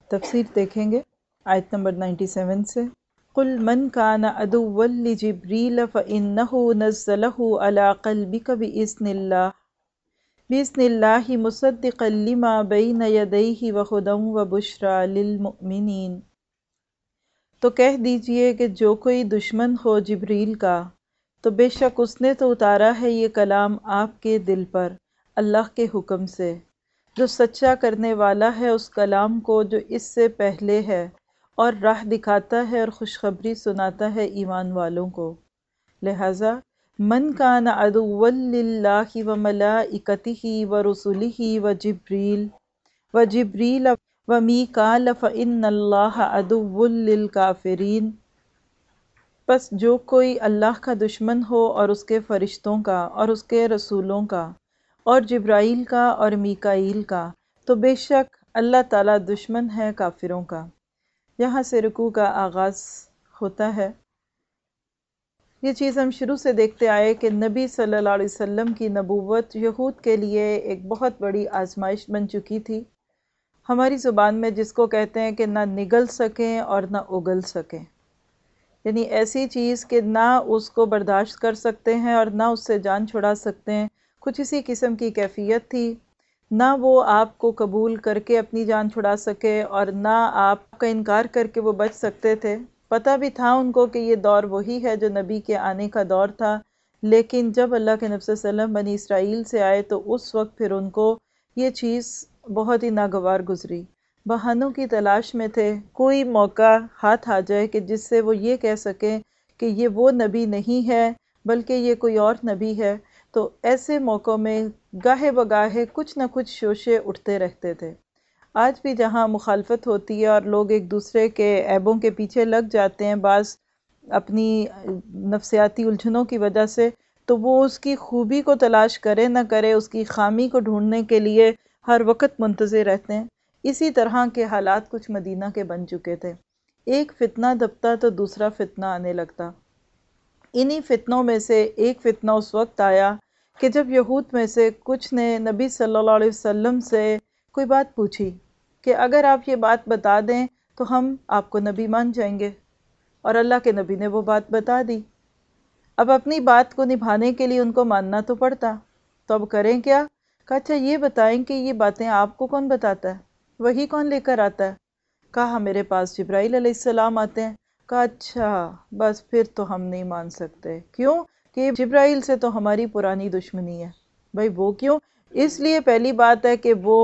تفسیر دیکھیں گے آیت نمبر 97 سے۔ قل من کان عدوا لجبریل فإنہ نزلہ علی قلبک بإذن اللہ مصدقا لما بین یدیہ وہدی وبشریٰ للمؤمنین۔ تو کہہ دیجئے کہ جو کوئی دشمن ہو جبریل کا تو بے شک اس نے تو اتارا ہے یہ کلام آپ کے دل پر اللہ کے حکم سے، جو سچا کرنے والا ہے اس کلام کو جو اس سے پہلے ہے، اور راہ دکھاتا ہے اور خوشخبری سناتا ہے ایمان والوں کو۔ لہذا من کان عدوا للہ وملائکتہ ورسلہ وجبریل ومیکال فإن اللہ عدو للکافرین۔ پس جو کوئی اللہ کا دشمن ہو اور اس کے فرشتوں کا اور اس کے رسولوں کا اور جبرائیل کا اور میکائیل کا، تو بے شک اللہ تعالیٰ دشمن ہے کافروں کا۔ یہاں سے رکوع کا آغاز ہوتا ہے۔ یہ چیز ہم شروع سے دیکھتے آئے کہ نبی صلی اللہ علیہ وسلم کی نبوت یہود کے لیے ایک بہت بڑی آزمائش بن چکی تھی، ہماری زبان میں جس کو کہتے ہیں کہ نہ نگل سکیں اور نہ اگل سکیں، یعنی ایسی چیز کہ نہ اس کو برداشت کر سکتے ہیں اور نہ اس سے جان چھڑا سکتے ہیں، کچھ اسی قسم کی کیفیت تھی۔ نہ وہ آپ کو قبول کر کے اپنی جان چھڑا سکے اور نہ آپ کا انکار کر کے وہ بچ سکتے تھے۔ پتہ بھی تھا ان کو کہ یہ دور وہی ہے جو نبی کے آنے کا دور تھا، لیکن جب اللہ کے نبی صلی اللہ علیہ وسلم بنی اسرائیل سے آئے تو اس وقت پھر ان کو یہ چیز بہت ہی ناگوار گزری۔ بہانوں کی تلاش میں تھے، کوئی موقع ہاتھ آ جائے کہ جس سے وہ یہ کہہ سکیں کہ یہ وہ نبی نہیں ہے بلکہ یہ کوئی اور نبی ہے، تو ایسے موقعوں میں گاہے بگاہے کچھ نہ کچھ شوشے اٹھتے رہتے تھے۔ آج بھی جہاں مخالفت ہوتی ہے اور لوگ ایک دوسرے کے عیبوں کے پیچھے لگ جاتے ہیں، بعض اپنی نفسیاتی الجھنوں کی وجہ سے، تو وہ اس کی خوبی کو تلاش کرے نہ کرے، اس کی خامی کو ڈھونڈنے کے لیے ہر وقت منتظر رہتے ہیں۔ اسی طرح کے حالات کچھ مدینہ کے بن چکے تھے۔ ایک فتنہ دبتا تو دوسرا فتنہ آنے لگتا۔ انہی فتنوں میں سے ایک فتنہ اس وقت آیا کہ جب یہود میں سے کچھ نے نبی صلی اللہ علیہ وسلم سے کوئی بات پوچھی کہ اگر آپ یہ بات بتا دیں تو ہم آپ کو نبی مان جائیں گے، اور اللہ کے نبی نے وہ بات بتا دی۔ اب اپنی بات کو نبھانے کے لیے ان کو ماننا تو پڑتا، تو اب کریں کیا؟ کہا اچھا یہ بتائیں کہ یہ باتیں آپ کو کون بتاتا ہے، وہی کون لے کر آتا ہے؟ کہا میرے پاس جبرائیل علیہ السلام آتے ہیں۔ کہا اچھا بس پھر تو ہم نہیں مان سکتے۔ کیوں؟ کہ جبرائیل سے تو ہماری پرانی دشمنی ہے۔ بھائی وہ کیوں؟ اس لیے پہلی بات ہے کہ وہ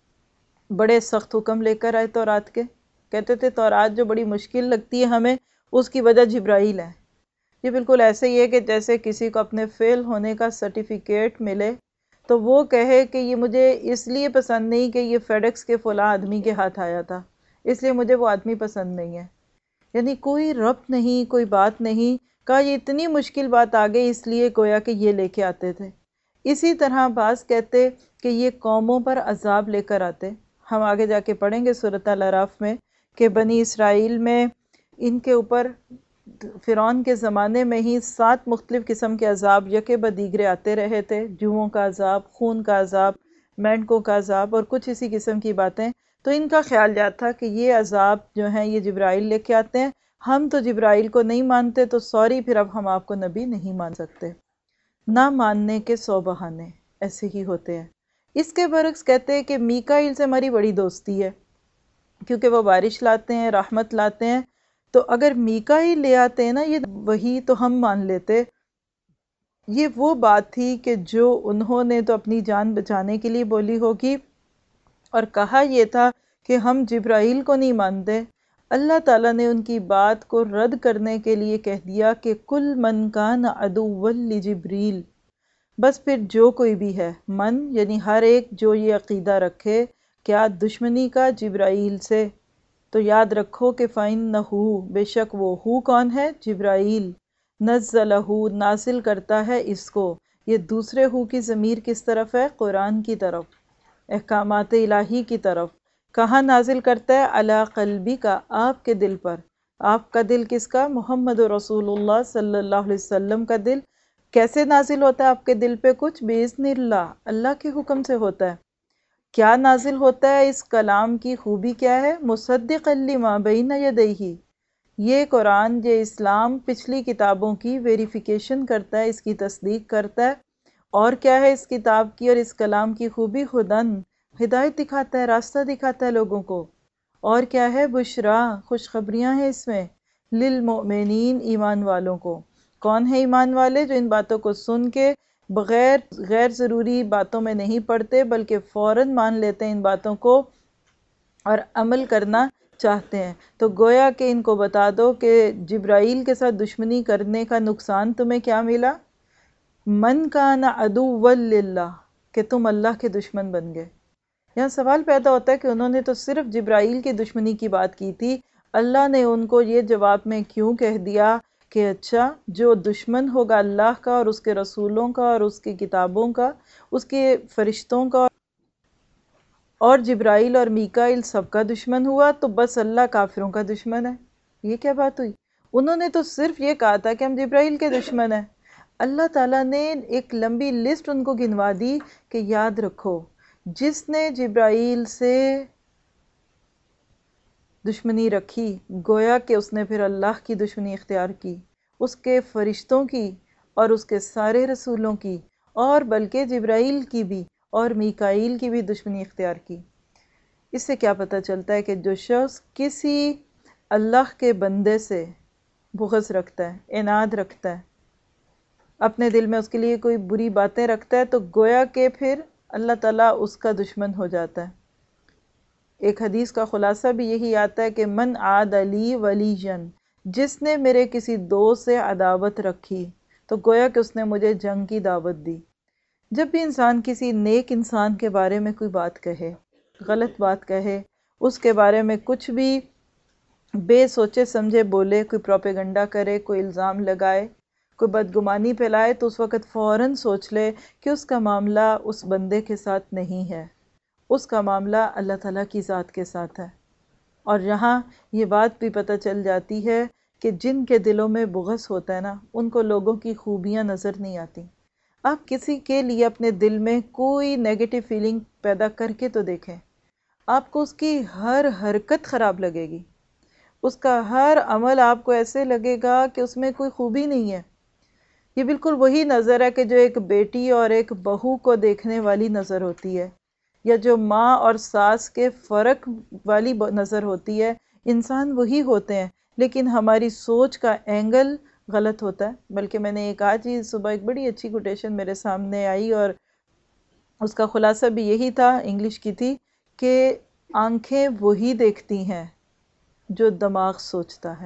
بڑے سخت حکم لے کر آئے تورات کے، کہتے تھے تورات جو بڑی مشکل لگتی ہے ہمیں، اس کی وجہ جبرائیل ہے۔ یہ بالکل ایسے ہی ہے کہ جیسے کسی کو اپنے فیل ہونے کا سرٹیفکیٹ ملے تو وہ کہے کہ یہ مجھے اس لیے پسند نہیں کہ یہ فیڈیکس کے فلاں آدمی کے ہاتھ آیا تھا، اس لیے مجھے وہ آدمی پسند نہیں ہے۔ یعنی کوئی ربط نہیں، کوئی بات نہیں، کہا یہ اتنی مشکل بات آ گئی اس لیے گویا کہ یہ لے کے آتے تھے۔ اسی طرح بعض کہتے کہ یہ قوموں پر عذاب لے کر آتے۔ ہم آگے جا کے پڑھیں گے سورۃ الاعراف میں کہ بنی اسرائیل میں ان کے اوپر فرعون کے زمانے میں ہی 7 مختلف قسم کے عذاب یکے بعد دیگرے آتے رہے تھے، جوؤں کا عذاب، خون کا عذاب، مینڈکوں کا عذاب اور کچھ اسی قسم کی باتیں۔ تو ان کا خیال یہ تھا کہ یہ عذاب جو ہیں یہ جبرائیل لے کے آتے ہیں، ہم تو جبرائیل کو نہیں مانتے تو سوری پھر اب ہم آپ کو نبی نہیں مان سکتے۔ نہ ماننے کے 100 بہانے ایسے ہی ہوتے ہیں۔ اس کے برعکس کہتے ہیں کہ میکائیل سے ہماری بڑی دوستی ہے کیونکہ وہ بارش لاتے ہیں، رحمت لاتے ہیں، تو اگر میکائیل لے آتے ہیں نا یہ وہی تو ہم مان لیتے۔ یہ وہ بات تھی کہ جو انہوں نے تو اپنی جان بچانے کے لیے بولی ہوگی، اور کہا یہ تھا کہ ہم جبرائیل کو نہیں مانتے۔ اللہ تعالیٰ نے ان کی بات کو رد کرنے کے لیے کہہ دیا کہ کل من کان عدوا لجبریل، بس پھر جو کوئی بھی ہے، من یعنی ہر ایک جو یہ عقیدہ رکھے کیا دشمنی کا جبرائیل سے، تو یاد رکھو کہ فَإِنَّهُ بے شک وہ کون ہے؟ جبرائیل، نزلہ نازل کرتا ہے اس کو۔ یہ دوسرے کی ضمیر کس طرف ہے؟ قرآن کی طرف، احکامات الہی کی طرف۔ کہاں نازل کرتا ہے؟ علی قلبی کا، آپ کے دل پر۔ آپ کا دل کس کا؟ محمد رسول اللہ صلی اللہ علیہ وسلم کا دل۔ کیسے نازل ہوتا ہے آپ کے دل پہ کچھ؟ بِإِذْنِ اللہ، اللہ کے حکم سے ہوتا ہے۔ کیا نازل ہوتا ہے، اس کلام کی خوبی کیا ہے؟ مصدقا لما بین یدیہ، یہ قرآن، یہ اسلام پچھلی کتابوں کی ویریفیکیشن کرتا ہے، اس کی تصدیق کرتا ہے۔ اور کیا ہے اس کتاب کی اور اس کلام کی خوبی؟ ہدن، ہدایت دکھاتا ہے، راستہ دکھاتا ہے لوگوں کو۔ اور کیا ہے؟ بشرا، خوشخبریاں ہیں اس میں، للمؤمنین، ایمان والوں کو۔ کون ہے ایمان والے؟ جو ان باتوں کو سن کے بغیر غیر ضروری باتوں میں نہیں پڑتے، بلکہ فوراً مان لیتے ہیں ان باتوں کو اور عمل کرنا چاہتے ہیں۔ تو گویا کہ ان کو بتا دو کہ جبرائیل کے ساتھ دشمنی کرنے کا نقصان تمہیں کیا ملا؟ من کان عدوا للہ، کہ تم اللہ کے دشمن بن گئے۔ یہاں سوال پیدا ہوتا ہے کہ انہوں نے تو صرف جبرائیل کی دشمنی کی بات کی تھی، اللہ نے ان کو یہ جواب میں کیوں کہہ دیا کہ اچھا جو دشمن ہوگا اللہ کا اور اس کے رسولوں کا اور اس کی کتابوں کا، اس کے فرشتوں کا اور جبرائیل اور میکائیل سب کا دشمن ہوا، تو بس اللہ کافروں کا دشمن ہے؟ یہ کیا بات ہوئی؟ انہوں نے تو صرف یہ کہا تھا کہ ہم جبرائیل کے دشمن ہیں۔ اللہ تعالیٰ نے ایک لمبی لسٹ ان کو گنوا دی کہ یاد رکھو، جس نے جبرائیل سے دشمنی رکھی، گویا کہ اس نے پھر اللہ کی دشمنی اختیار کی، اس کے فرشتوں کی اور اس کے سارے رسولوں کی، اور بلکہ جبرائیل کی بھی اور میکائیل کی بھی دشمنی اختیار کی۔ اس سے کیا پتہ چلتا ہے کہ جو شخص کسی اللہ کے بندے سے بغض رکھتا ہے، عناد رکھتا ہے، اپنے دل میں اس کے لیے کوئی بری باتیں رکھتا ہے، تو گویا کہ پھر اللہ تعالیٰ اس کا دشمن ہو جاتا ہے۔ ایک حدیث کا خلاصہ بھی یہی آتا ہے کہ من عاد لی ولیًا، جس نے میرے کسی دوست سے عداوت رکھی تو گویا کہ اس نے مجھے جنگ کی دعوت دی۔ جب بھی انسان کسی نیک انسان کے بارے میں کوئی بات کہے، غلط بات کہے، اس کے بارے میں کچھ بھی بے سوچے سمجھے بولے، کوئی پروپیگنڈا کرے، کوئی الزام لگائے، کوئی بدگمانی پھیلائے، تو اس وقت فوراً سوچ لے کہ اس کا معاملہ اس بندے کے ساتھ نہیں ہے، اس کا معاملہ اللہ تعالیٰ کی ذات کے ساتھ ہے۔ اور یہاں یہ بات بھی پتہ چل جاتی ہے کہ جن کے دلوں میں بغض ہوتا ہے نا، ان کو لوگوں کی خوبیاں نظر نہیں آتی۔ آپ کسی کے لیے اپنے دل میں کوئی نیگیٹو فیلنگ پیدا کر کے تو دیکھیں، آپ کو اس کی ہر حرکت خراب لگے گی، اس کا ہر عمل آپ کو ایسے لگے گا کہ اس میں کوئی خوبی نہیں ہے۔ یہ بالکل وہی نظر ہے کہ جو ایک بیٹی اور ایک بہو کو دیکھنے والی نظر ہوتی ہے، یا جو ماں اور ساس کے فرق والی نظر ہوتی ہے۔ انسان وہی ہوتے ہیں، لیکن ہماری سوچ کا اینگل غلط ہوتا ہے۔ بلکہ میں نے ایک آج ہی صبح ایک بڑی اچھی کوٹیشن میرے سامنے آئی، اور اس کا خلاصہ بھی یہی تھا، انگلش کی تھی، کہ آنکھیں وہی دیکھتی ہیں جو دماغ سوچتا ہے۔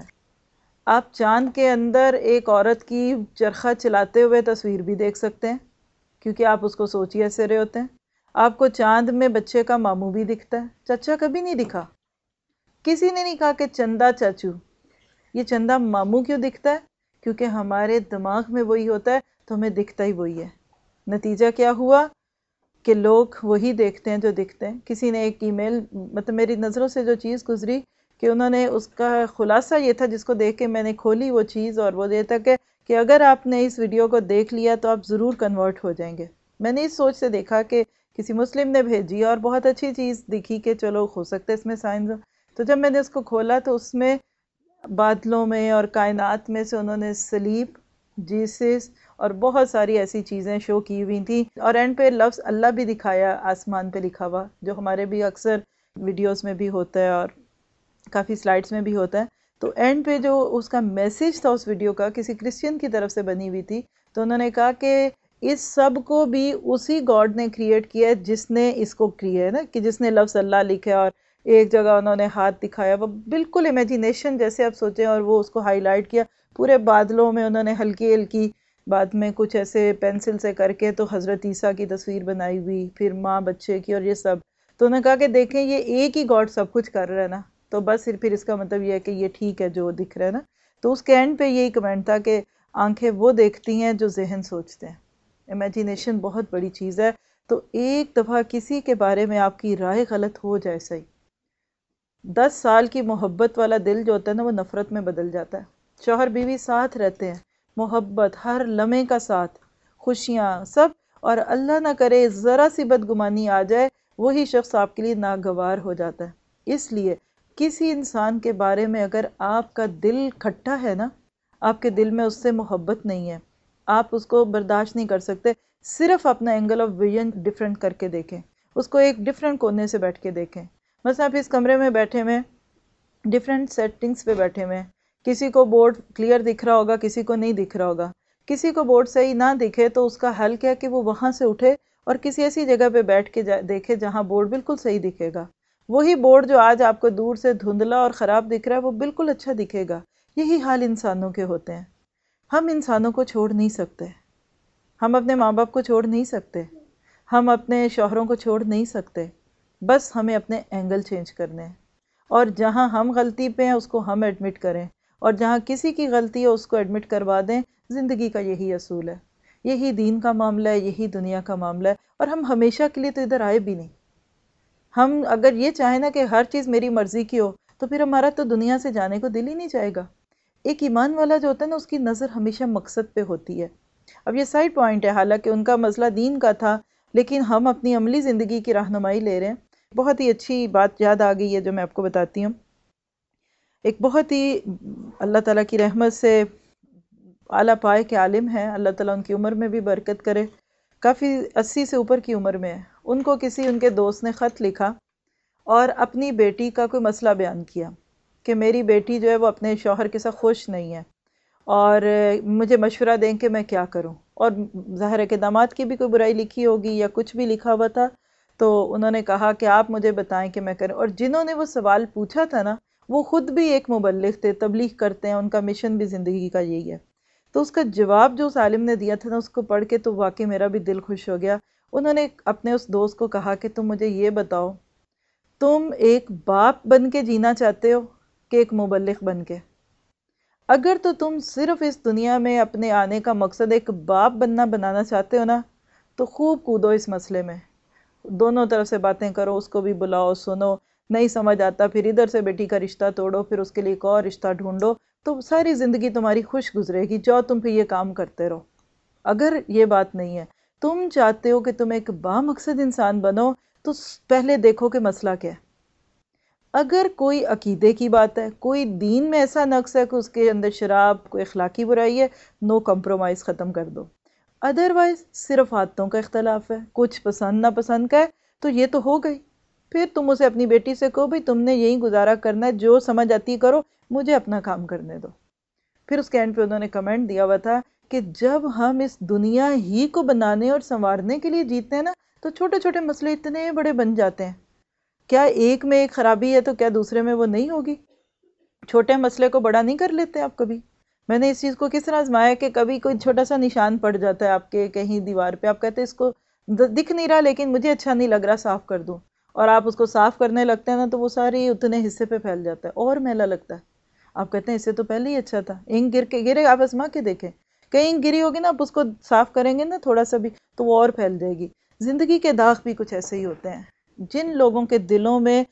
آپ چاند کے اندر ایک عورت کی چرخہ چلاتے ہوئے تصویر بھی دیکھ سکتے ہیں، کیونکہ آپ اس کو سوچ ہی ایسے رہے ہوتے ہیں۔ آپ کو چاند میں بچے کا ماموں بھی دکھتا ہے، چچا کبھی نہیں دکھا۔ کسی نے نہیں کہا کہ چندا چاچو، یہ چندا ماموں کیوں دکھتا ہے؟ کیونکہ ہمارے دماغ میں وہی ہوتا ہے تو ہمیں دکھتا ہی وہی ہے۔ نتیجہ کیا ہوا کہ لوگ وہی دیکھتے ہیں جو دکھتے ہیں۔ کسی نے ایک ای میل، مطلب میری نظروں سے جو چیز گزری، کہ انہوں نے اس کا خلاصہ یہ تھا، جس کو دیکھ کے میں نے کھولی وہ چیز، اور وہ یہ تھا کہ اگر آپ نے اس ویڈیو کو دیکھ لیا تو آپ ضرور کنورٹ ہو جائیں گے۔ میں نے اس سوچ سے دیکھا کہ کسی مسلم نے بھیجی، اور بہت اچھی چیز دکھی کہ چلو ہو سکتا ہے اس میں سائنس ہو۔ تو جب میں نے اس کو کھولا تو اس میں بادلوں میں اور کائنات میں سے انہوں نے سلیب، جیسس اور بہت ساری ایسی چیزیں شو کی ہوئی تھیں، اور اینڈ پہ لفظ اللہ بھی دکھایا آسمان پہ لکھا ہوا، جو ہمارے بھی اکثر ویڈیوز میں بھی ہوتا ہے اور کافی سلائڈز میں بھی ہوتا ہے۔ تو اینڈ پہ جو اس کا میسیج تھا اس ویڈیو کا، کسی کرسچین کی طرف سے بنی ہوئی تھی، تو انہوں نے کہا کہ اس سب کو بھی اسی گاڈ نے کریٹ کیا ہے جس نے اس کو کیا ہے نا، کہ جس نے لفظ اللہ لکھا، اور ایک جگہ انہوں نے ہاتھ دکھایا، وہ بالکل امیجینیشن جیسے آپ سوچیں، اور وہ اس کو ہائی لائٹ کیا پورے بادلوں میں، انہوں نے ہلکی ہلکی بعد میں کچھ ایسے پینسل سے کر کے تو حضرت عیسیٰ کی تصویر بنائی ہوئی، پھر ماں بچے کی، اور یہ سب۔ تو انہوں نے کہا کہ دیکھیں یہ ایک ہی گاڈ سب کچھ کر رہا ہے نا، تو بس پھر اس کا مطلب یہ ہے کہ یہ ٹھیک ہے جو دکھ رہا ہے نا۔ تو اس کے اینڈ پہ یہی کمنٹ تھا کہ آنکھیں وہ دیکھتی ہیں جو ذہن سوچتے ہیں۔ امیجینیشن بہت بڑی چیز ہے۔ تو ایک دفعہ کسی کے بارے میں آپ کی رائے غلط ہو جائے، صحیح 10 سال کی محبت والا دل جو ہوتا ہے نا، وہ نفرت میں بدل جاتا ہے۔ شوہر بیوی ساتھ رہتے ہیں، محبت ہر لمحے کا ساتھ، خوشیاں سب، اور اللہ نہ کرے ذرا سی بدگمانی آ جائے، وہی شخص آپ کے لیے ناگوار ہو جاتا ہے۔ اس لیے کسی انسان کے بارے میں اگر آپ کا دل کھٹا ہے نا، آپ کے دل میں اس سے محبت نہیں ہے، آپ اس کو برداشت نہیں کر سکتے، صرف اپنا اینگل آف ویژن ڈفرینٹ کر کے دیکھیں، اس کو ایک ڈفرینٹ کونے سے بیٹھ کے دیکھیں۔ مثلا آپ اس کمرے میں بیٹھے ہوئے ڈفرینٹ سیٹنگز پہ بیٹھے ہوئے ہیں، کسی کو بورڈ کلیئر دکھ رہا ہوگا، کسی کو نہیں دکھ رہا ہوگا۔ کسی کو بورڈ صحیح نہ دکھے تو اس کا حل کیا کہ وہ وہاں سے اٹھے اور کسی ایسی جگہ پہ بیٹھ کے دیکھے جہاں بورڈ بالکل صحیح دکھے گا۔ وہی بورڈ جو آج آپ کو دور سے دھندلا اور خراب دکھ رہا ہے وہ بالکل اچھا دکھے گا۔ یہی حال انسانوں کے ہوتے ہیں۔ ہم انسانوں کو چھوڑ نہیں سکتے، ہم اپنے ماں باپ کو چھوڑ نہیں سکتے، ہم اپنے شوہروں کو چھوڑ نہیں سکتے، بس ہمیں اپنے اینگل چینج کرنے ہیں، اور جہاں ہم غلطی پہ ہیں اس کو ہم ایڈمٹ کریں، اور جہاں کسی کی غلطی ہے اس کو ایڈمٹ کروا دیں۔ زندگی کا یہی اصول ہے، یہی دین کا معاملہ ہے، یہی دنیا کا معاملہ ہے، اور ہم ہمیشہ کے لیے تو ادھر آئے بھی نہیں۔ ہم اگر یہ چاہیں نا کہ ہر چیز میری مرضی کی ہو تو پھر ہمارا تو دنیا سے جانے کو دل ہی نہیں چاہے گا۔ ایک ایمان والا جو ہوتا ہے نا اس کی نظر ہمیشہ مقصد پہ ہوتی ہے۔ اب یہ سائیڈ پوائنٹ ہے، حالانکہ ان کا مسئلہ دین کا تھا، لیکن ہم اپنی عملی زندگی کی رہنمائی لے رہے ہیں۔ بہت ہی اچھی بات یاد آ گئی ہے جو میں آپ کو بتاتی ہوں۔ ایک بہت ہی اللہ تعالیٰ کی رحمت سے اعلیٰ پائے کے عالم ہیں، اللہ تعالیٰ ان کی عمر میں بھی برکت کرے، کافی 80 سے اوپر کی عمر میں ہے۔ ان کو کسی ان کے دوست نے خط لکھا اور اپنی بیٹی کا کوئی مسئلہ بیان کیا کہ میری بیٹی جو ہے وہ اپنے شوہر کے ساتھ خوش نہیں ہے اور مجھے مشورہ دیں کہ میں کیا کروں، اور ظاہر ہے کہ داماد کی بھی کوئی برائی لکھی ہوگی یا کچھ بھی لکھا ہوا تھا، تو انہوں نے کہا کہ آپ مجھے بتائیں کہ میں کروں۔ اور جنہوں نے وہ سوال پوچھا تھا نا وہ خود بھی ایک مبلغ تھے، تبلیغ کرتے ہیں، ان کا مشن بھی زندگی کا یہی ہے۔ تو اس کا جواب جو اس عالم نے دیا تھا نا اس کو پڑھ کے تو واقعی میرا بھی دل خوش ہو گیا۔ انہوں نے اپنے اس دوست کو کہا کہ تم مجھے یہ بتاؤ، تم ایک باپ بن کے جینا چاہتے ہو کہ ایک مبلغ بن کے؟ اگر تو تم صرف اس دنیا میں اپنے آنے کا مقصد ایک باپ بنانا چاہتے ہو نا تو خوب کودو اس مسئلے میں، دونوں طرف سے باتیں کرو، اس کو بھی بلاؤ، سنو، نہیں سمجھ آتا پھر ادھر سے بیٹی کا رشتہ توڑو، پھر اس کے لیے ایک اور رشتہ ڈھونڈو، تو ساری زندگی تمہاری خوش گزرے گی، جاؤ تم پھر یہ کام کرتے رہو۔ اگر یہ بات نہیں ہے، تم چاہتے ہو کہ تم ایک بامقصد انسان بنو، تو پہلے دیکھو کہ مسئلہ کیا ہے۔ اگر کوئی عقیدے کی بات ہے، کوئی دین میں ایسا نقص ہے کہ اس کے اندر شراب، کوئی اخلاقی برائی ہے، نو کمپرومائز، ختم کر دو۔ ادروائز صرف عادتوں کا اختلاف ہے، کچھ پسند نہ پسند کا ہے، تو یہ تو ہو گئی۔ پھر تم اسے اپنی بیٹی سے کہو بھئی تم نے یہی گزارا کرنا ہے، جو سمجھ آتی کرو، مجھے اپنا کام کرنے دو۔ پھر اس کے اینڈ پہ انہوں نے کمنٹ دیا ہوا تھا کہ جب ہم اس دنیا ہی کو بنانے اور سنوارنے کے لیے جیتے ہیں نا تو چھوٹے چھوٹے مسئلے اتنے بڑے بن جاتے ہیں۔ کیا ایک میں ایک خرابی ہے تو کیا دوسرے میں وہ نہیں ہوگی؟ چھوٹے مسئلے کو بڑا نہیں کر لیتے آپ کبھی؟ میں نے اس چیز کو کس طرح آزمایا کہ کبھی کوئی چھوٹا سا نشان پڑ جاتا ہے آپ کے کہیں دیوار پہ، آپ کہتے ہیں اس کو دکھ نہیں رہا لیکن مجھے اچھا نہیں لگ رہا، صاف کر دوں، اور آپ اس کو صاف کرنے لگتے ہیں نا تو وہ ساری اتنے حصے پہ پھیل جاتا ہے اور میلا لگتا ہے۔ آپ کہتے ہیں اس سے تو پہلے ہی اچھا تھا، اینک گر کے گرے، آپ آزما کے دیکھیں، کہیں اینک گری ہوگی نا، آپ اس کو صاف کریں گے نا تھوڑا سا بھی تو وہ اور پھیل جائے گی۔ زندگی کے داغ بھی کچھ ایسے ہی ہوتے ہیں۔ جن لوگوں کے دلوں میں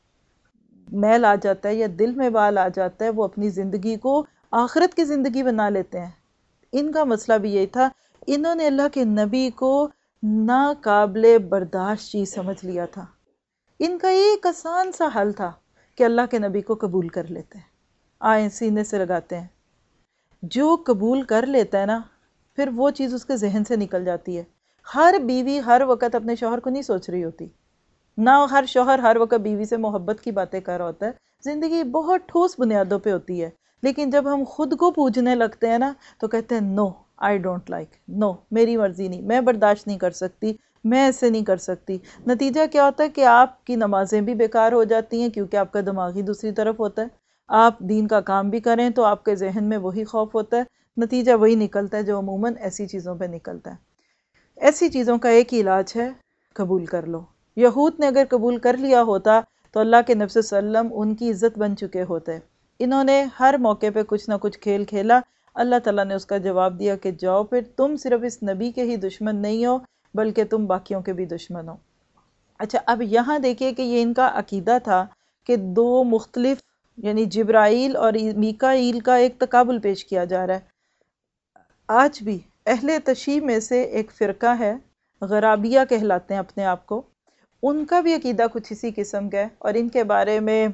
میل آ جاتا ہے یا دل میں بال آ جاتا ہے وہ اپنی زندگی کو آخرت کی زندگی بنا لیتے ہیں۔ ان کا مسئلہ بھی یہی تھا، انہوں نے اللہ کے نبی کو ناقابل برداشت چیز سمجھ لیا تھا۔ ان کا ایک آسان سا حل تھا کہ اللہ کے نبی کو قبول کر لیتے ہیں، آئیں سینے سے لگاتے ہیں۔ جو قبول کر لیتا ہے نا پھر وہ چیز اس کے ذہن سے نکل جاتی ہے۔ ہر بیوی ہر وقت اپنے شوہر کو نہیں سوچ رہی ہوتی، نہ ہر شوہر ہر وقت بیوی سے محبت کی باتیں کر رہا ہوتا ہے۔ زندگی بہت ٹھوس بنیادوں پہ ہوتی ہے، لیکن جب ہم خود کو پوجنے لگتے ہیں نا تو کہتے ہیں نو آئی ڈونٹ لائک، نو میری مرضی نہیں، میں برداشت نہیں کر سکتی، میں ایسے نہیں کر سکتی۔ نتیجہ کیا ہوتا ہے کہ آپ کی نمازیں بھی بیکار ہو جاتی ہیں کیونکہ آپ کا دماغ ہی دوسری طرف ہوتا ہے۔ آپ دین کا کام بھی کریں تو آپ کے ذہن میں وہی خوف ہوتا ہے، نتیجہ وہی نکلتا ہے جو عموماً ایسی چیزوں پہ نکلتا ہے۔ ایسی چیزوں کا ایک ہی علاج ہے، قبول کر لو۔ یہود نے اگر قبول کر لیا ہوتا تو اللہ کے نبی صلی اللہ علیہ وسلم ان کی عزت بن چکے ہوتے۔ انہوں نے ہر موقع پہ کچھ نہ کچھ کھیل کھیلا، اللہ تعالیٰ نے اس کا جواب دیا کہ جاؤ پھر تم صرف اس نبی کے ہی دشمن نہیں ہو بلکہ تم باقیوں کے بھی دشمن ہو۔ اچھا اب یہاں دیکھیے کہ یہ ان کا عقیدہ تھا کہ دو مختلف یعنی جبرائیل اور میکائیل کا ایک تقابل پیش کیا جا رہا ہے۔ آج بھی اہل تشیع میں سے ایک فرقہ ہے، غرابیہ کہلاتے ہیں اپنے آپ کو، ان کا بھی عقیدہ کچھ اسی قسم کا ہے، اور ان کے بارے میں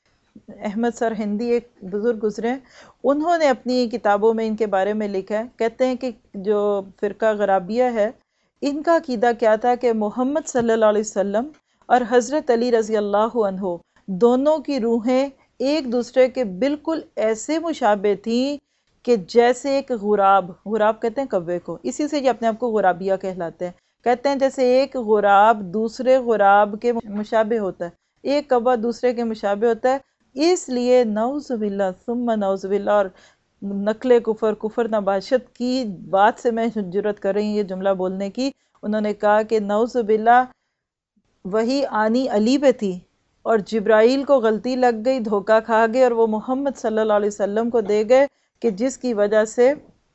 احمد سر ہندی ایک بزرگ گزرے ہیں، انہوں نے اپنی کتابوں میں ان کے بارے میں لکھا ہے، کہتے ہیں کہ جو فرقہ غرابیہ ہے ان کا عقیدہ کیا تھا کہ محمد صلی اللہ علیہ وسلم اور حضرت علی رضی اللہ عنہ دونوں کی روحیں ایک دوسرے کے بالکل ایسے مشابہ تھیں کہ جیسے ایک غراب کہتے ہیں کوے کو، اسی سے یہ اپنے آپ کو غرابیہ کہلاتے ہیں، کہتے ہیں جیسے ایک غراب دوسرے غراب کے مشابہ ہوتا ہے، ایک کوا دوسرے کے مشابہ ہوتا ہے، اس لیے نعوذ باللہ ثم نعوذ باللہ، اور نقل کفر نباشت کی بات سے میں جرت کر رہی ہوں یہ جملہ بولنے کی، انہوں نے کہا کہ نعوذ باللہ وہی آنی علی پہ تھی اور جبرائیل کو غلطی لگ گئی، دھوکہ کھا گئے، اور وہ محمد صلی اللہ علیہ وسلم کو دے گئے کہ جس کی وجہ سے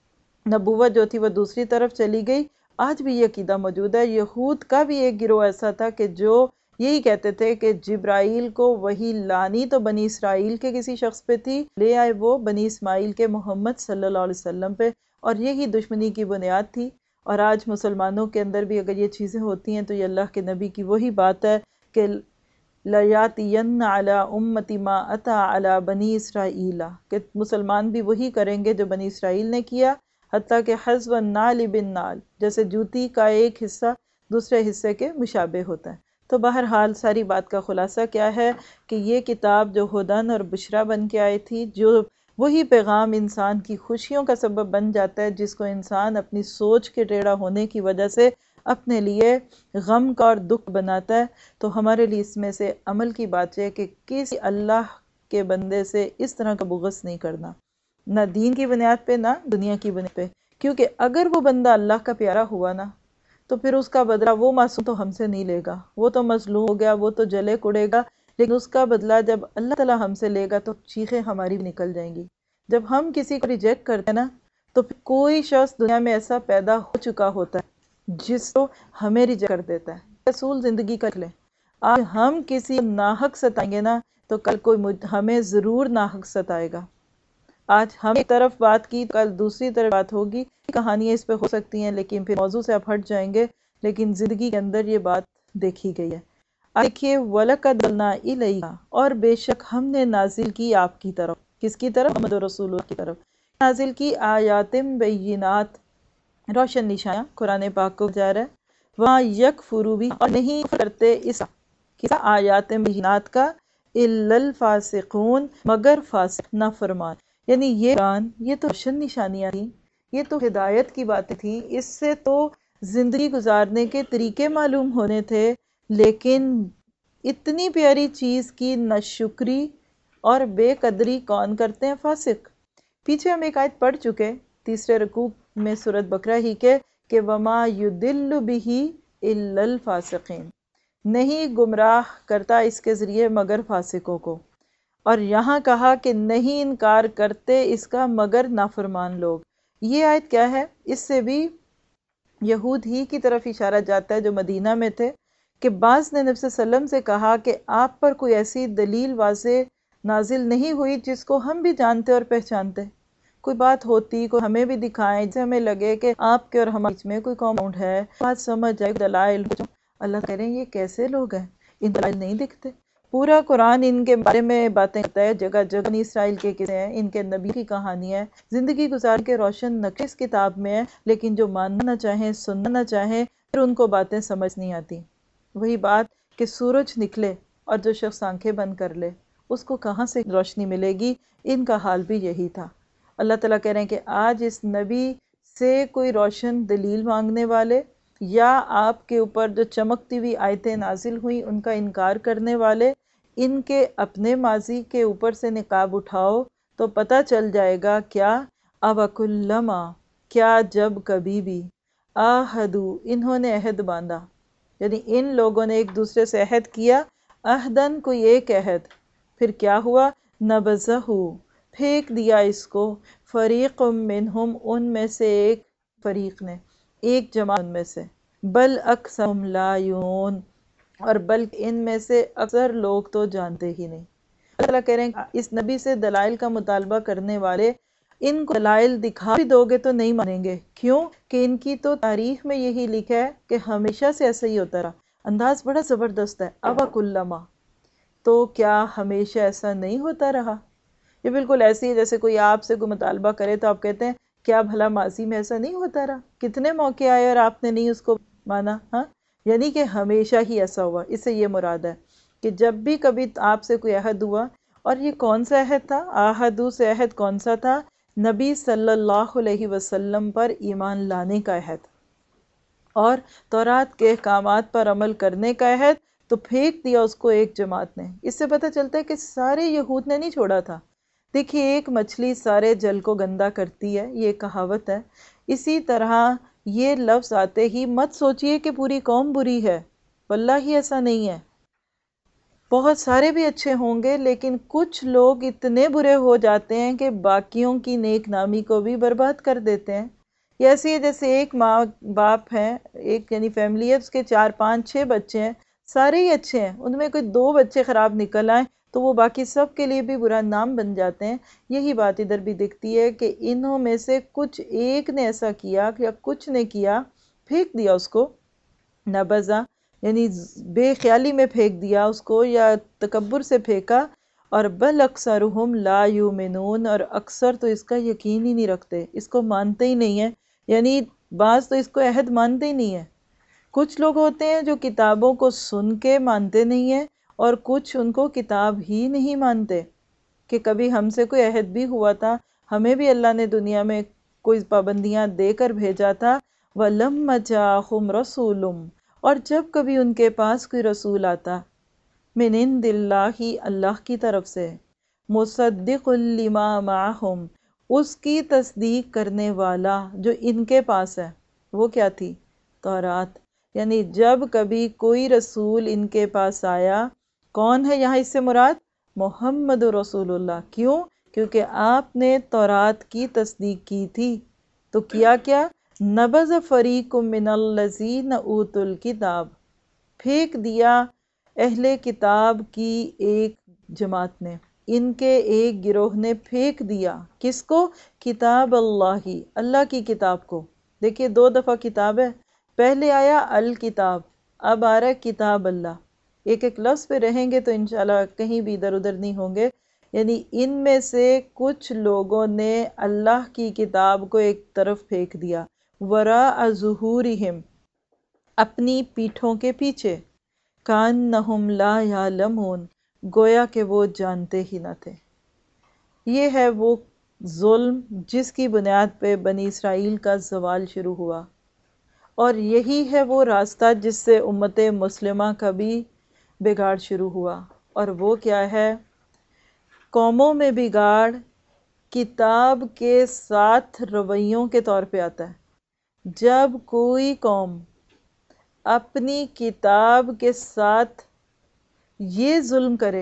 نبوت جو تھی وہ دوسری طرف چلی گئی۔ آج بھی یہ عقیدہ موجود ہے۔ یہود کا بھی ایک گروہ ایسا تھا کہ جو یہی کہتے تھے کہ جبرائیل کو وہی لانی تو بنی اسرائیل کے کسی شخص پہ تھی، لے آئے وہ بنی اسماعیل کے محمد صلی اللہ علیہ وسلم پہ، اور یہی دشمنی کی بنیاد تھی۔ اور آج مسلمانوں کے اندر بھی اگر یہ چیزیں ہوتی ہیں تو یہ اللہ کے نبی کی وہی بات ہے کہ لَيَأْتِيَنَّ عَلَىٰ أُمَّتِ مَا أَتَىٰ عَلَىٰ بَنِي إِسْرَائِيلَ، کہ مسلمان بھی وہی کریں گے جو بنی اسرائیل نے کیا، حتیٰ کہ حَذْوَ النَّعْلِ بِالنَّعْلِ، جیسے جوتی کا ایک حصہ دوسرے حصے کے مشابہ ہوتا ہے۔ تو بہرحال ساری بات کا خلاصہ کیا ہے کہ یہ کتاب جو ہدن اور بشرا بن کے آئی تھی، جو وہی پیغام انسان کی خوشیوں کا سبب بن جاتا ہے جس کو انسان اپنی سوچ کے ٹیڑھا ہونے کی وجہ سے اپنے لیے غم کا اور دکھ بناتا ہے۔ تو ہمارے لیے اس میں سے عمل کی بات ہے کہ کسی اللہ کے بندے سے اس طرح کا بغض نہیں کرنا، نہ دین کی بنیاد پہ نہ دنیا کی بنیاد پہ، کیونکہ اگر وہ بندہ اللہ کا پیارا ہوا نا تو پھر اس کا بدلہ وہ معصوم تو ہم سے نہیں لے گا، وہ تو مظلوم ہو گیا، وہ تو جلے کڑے گا، لیکن اس کا بدلہ جب اللہ تعالیٰ ہم سے لے گا تو چیخیں ہماری بھی نکل جائیں گی۔ جب ہم کسی کو ریجیکٹ کرتے ہیں نا تو پھر کوئی شخص دنیا میں ایسا پیدا ہو چکا ہوتا ہے جس کو ہمیں ریجیکٹ کر دیتا ہے۔ رسول زندگی کر لیں، آج ہم کسی ناحق ستائیں گے نا تو کل کوئی ہمیں ضرور ناحق ستائے گا۔ آج ہم ایک طرف بات کی، کل دوسری طرف بات ہوگی، کہانیاں اس پہ ہو سکتی ہیں لیکن پھر موضوع سے آپ ہٹ جائیں گے، لیکن زندگی کے اندر یہ بات دیکھی گئی ہے۔ دیکھیے وَلَقَدْ أَنزَلْنَا إِلَيْكَ، اور بے شک ہم نے نازل کی آپ کی طرف، کس کی طرف؟ محمد رسول اللہ کی طرف نازل کی، آیات بینات، روشن نشانیاں، قرآن پاک کو جا رہا ہے، وَمَا يَكْفُرُ بِهِ، اور نہیں کرتے اس کس آیات بینات کا، إِلَّا الْفَاسِقُونَ، مگر فاسق نافرمان۔ یعنی یہ قرآن، یہ تو روشن نشانیاں تھیں، یہ تو ہدایت کی باتیں تھیں، اس سے تو زندگی گزارنے کے طریقے معلوم ہونے تھے، لیکن اتنی پیاری چیز کی ناشکری اور بے قدری کون کرتے ہیں؟ فاسق۔ پیچھے ہم ایک آیت پڑھ چکے تیسرے رکوع میں سورۃ بقرہ ہی کے کہ وَمَا يُضِلُّ بِهِ إِلَّا الْفَاسِقِينَ، نہیں گمراہ کرتا اس کے ذریعے مگر فاسقوں کو، اور یہاں کہا کہ نہیں انکار کرتے اس کا مگر نافرمان لوگ۔ یہ آیت کیا ہے؟ اس سے بھی یہود ہی کی طرف اشارہ جاتا ہے جو مدینہ میں تھے، کہ بعض نے نبی صلی اللہ علیہ وسلم سے کہا کہ آپ پر کوئی ایسی دلیل واضح نازل نہیں ہوئی جس کو ہم بھی جانتے اور پہچانتے، کوئی بات ہوتی کوئی ہمیں بھی دکھائیں جسے ہمیں لگے کہ آپ کے اور ہمارے بیچ میں کوئی کامپاؤنڈ ہے، بات سمجھ جائے، دلائل۔ اللہ کہہ رہے ہیں یہ کیسے لوگ ہیں، ان دلائل نہیں دکھتے۔ پورا قرآن ان کے بارے میں باتیں کرتا ہے، جگہ جگہ بنی اسرائیل کے قصے ہیں، ان کے نبی کی کہانی ہے، زندگی گزار کے روشن نقشے اس کتاب میں ہے، لیکن جو ماننا نہ چاہیں، سننا نہ چاہیں، پھر ان کو باتیں سمجھ نہیں آتی۔ وہی بات کہ سورج نکلے اور جو شخص آنکھیں بند کر لے اس کو کہاں سے روشنی ملے گی، ان کا حال بھی یہی تھا۔ اللہ تعالیٰ کہہ رہے ہیں کہ آج اس نبی سے کوئی روشن دلیل مانگنے والے یا آپ کے اوپر جو چمکتی ہوئی آیتیں نازل ہوئیں ان کا انکار کرنے والے، ان کے اپنے ماضی کے اوپر سے نقاب اٹھاؤ تو پتہ چل جائے گا کیا اَوَكُلَّمَا، کیا جب کبھی بھی، آہدو، انہوں نے عہد باندھا، یعنی ان لوگوں نے ایک دوسرے سے عہد کیا، عہدن کوئی ایک عہد، پھر کیا ہوا؟ نبذہ، پھینک دیا اس کو، فریق منہم، ان میں سے ایک فریق نے، ایک جماعت ان میں سے، بل اکثرهم لا یعلمون، اور بلکہ ان میں سے اکثر لوگ تو جانتے ہی نہیں۔ اللہ تعالیٰ کہہ رہے ہیں اس نبی سے دلائل کا مطالبہ کرنے والے، ان کو دلائل دکھا بھی دو گے تو نہیں مانیں گے، کیوں کہ ان کی تو تاریخ میں یہی لکھا ہے کہ ہمیشہ سے ایسا ہی ہوتا رہا، انداز بڑا زبردست ہے، اوَکُلَّمَا، تو کیا ہمیشہ ایسا نہیں ہوتا رہا؟ یہ بالکل ایسے ہی جیسے کوئی آپ سے کوئی مطالبہ کرے تو آپ کہتے ہیں کیا بھلا ماضی میں ایسا نہیں ہوتا رہا؟ کتنے موقع آئے اور آپ نے نہیں اس کو مانا؟ ہاں، یعنی کہ ہمیشہ ہی ایسا ہوا، اس سے یہ مراد ہے کہ جب بھی کبھی آپ سے کوئی عہد ہوا، اور یہ کون سا عہد تھا؟ آہدو سے عہد کون سا تھا؟ نبی صلی اللہ علیہ وسلم پر ایمان لانے کا عہد اور تورات کے احکامات پر عمل کرنے کا عہد، تو پھینک دیا اس کو ایک جماعت نے۔ اس سے پتہ چلتا ہے کہ سارے یہود نے نہیں چھوڑا تھا۔ دیکھیے ایک مچھلی سارے جل کو گندا کرتی ہے، یہ کہاوت ہے۔ اسی طرح یہ لفظ آتے ہی مت سوچئے کہ پوری قوم بری ہے، واللہ ہی ایسا نہیں ہے۔ بہت سارے بھی اچھے ہوں گے، لیکن کچھ لوگ اتنے برے ہو جاتے ہیں کہ باقیوں کی نیک نامی کو بھی برباد کر دیتے ہیں۔ یہ ایسی ہے جیسے ایک ماں باپ ہے، ایک یعنی فیملی ہے، اس کے 4 5 6 بچے ہیں، سارے ہی اچھے ہیں، ان میں کوئی 2 بچے خراب نکل آئیں تو وہ باقی سب کے لیے بھی برا نام بن جاتے ہیں۔ یہی بات ادھر بھی دکھتی ہے کہ انہوں میں سے کچھ ایک نے ایسا کیا یا کچھ نے کیا، پھینک دیا اس کو، نبذہ یعنی بے خیالی میں پھینک دیا اس کو یا تکبر سے پھینکا، اور بل اکثرہم لا یؤمنون، اور اکثر تو اس کا یقین ہی نہیں رکھتے، اس کو مانتے ہی نہیں ہیں، یعنی بعض تو اس کو عہد مانتے ہی نہیں ہیں۔ کچھ لوگ ہوتے ہیں جو کتابوں کو سن کے مانتے نہیں ہیں، اور کچھ ان کو کتاب ہی نہیں مانتے کہ کبھی ہم سے کوئی عہد بھی ہوا تھا، ہمیں بھی اللہ نے دنیا میں کوئی پابندیاں دے کر بھیجا تھا۔ وَلَمَّ جَاءَهُمْ رَسُولٌ، اور جب کبھی ان کے پاس کوئی رسول آتا، من عند اللہ، اللہ کی طرف سے، مصدق لما معہم، اس کی تصدیق کرنے والا جو ان کے پاس ہے، وہ کیا تھی؟ تورات۔ یعنی جب کبھی کوئی رسول ان کے پاس آیا، کون ہے یہاں اس سے مراد؟ محمد رسول اللہ۔ کیوں؟ کیونکہ آپ نے تورات کی تصدیق کی تھی، تو کیا کیا؟ نبذ فریق من الذین اوتوا الکتاب، پھینک دیا اہل کتاب کی ایک جماعت نے، ان کے ایک گروہ نے پھینک دیا، کس کو؟ کتاب اللہ، اللہ کی کتاب کو۔ دیکھیے 2 دفعہ کتاب ہے، پہلے آیا الکتاب، اب آ رہا ہے کتاب اللہ۔ ایک ایک لفظ پہ رہیں گے تو انشاءاللہ کہیں بھی ادھر ادھر نہیں ہوں گے۔ یعنی ان میں سے کچھ لوگوں نے اللہ کی کتاب کو ایک طرف پھینک دیا، وراء ظہورہم، اپنی پیٹھوں کے پیچھے، کانہم لا یعلمون، گویا کہ وہ جانتے ہی نہ تھے۔ یہ ہے وہ ظلم جس کی بنیاد پہ بنی اسرائیل کا زوال شروع ہوا، اور یہی ہے وہ راستہ جس سے امت مسلمہ کا بھی بگاڑ شروع ہوا، اور وہ کیا ہے؟ قوموں میں بگاڑ کتاب کے ساتھ رویوں کے طور پہ آتا ہے۔ جب کوئی قوم اپنی کتاب کے ساتھ یہ ظلم کرے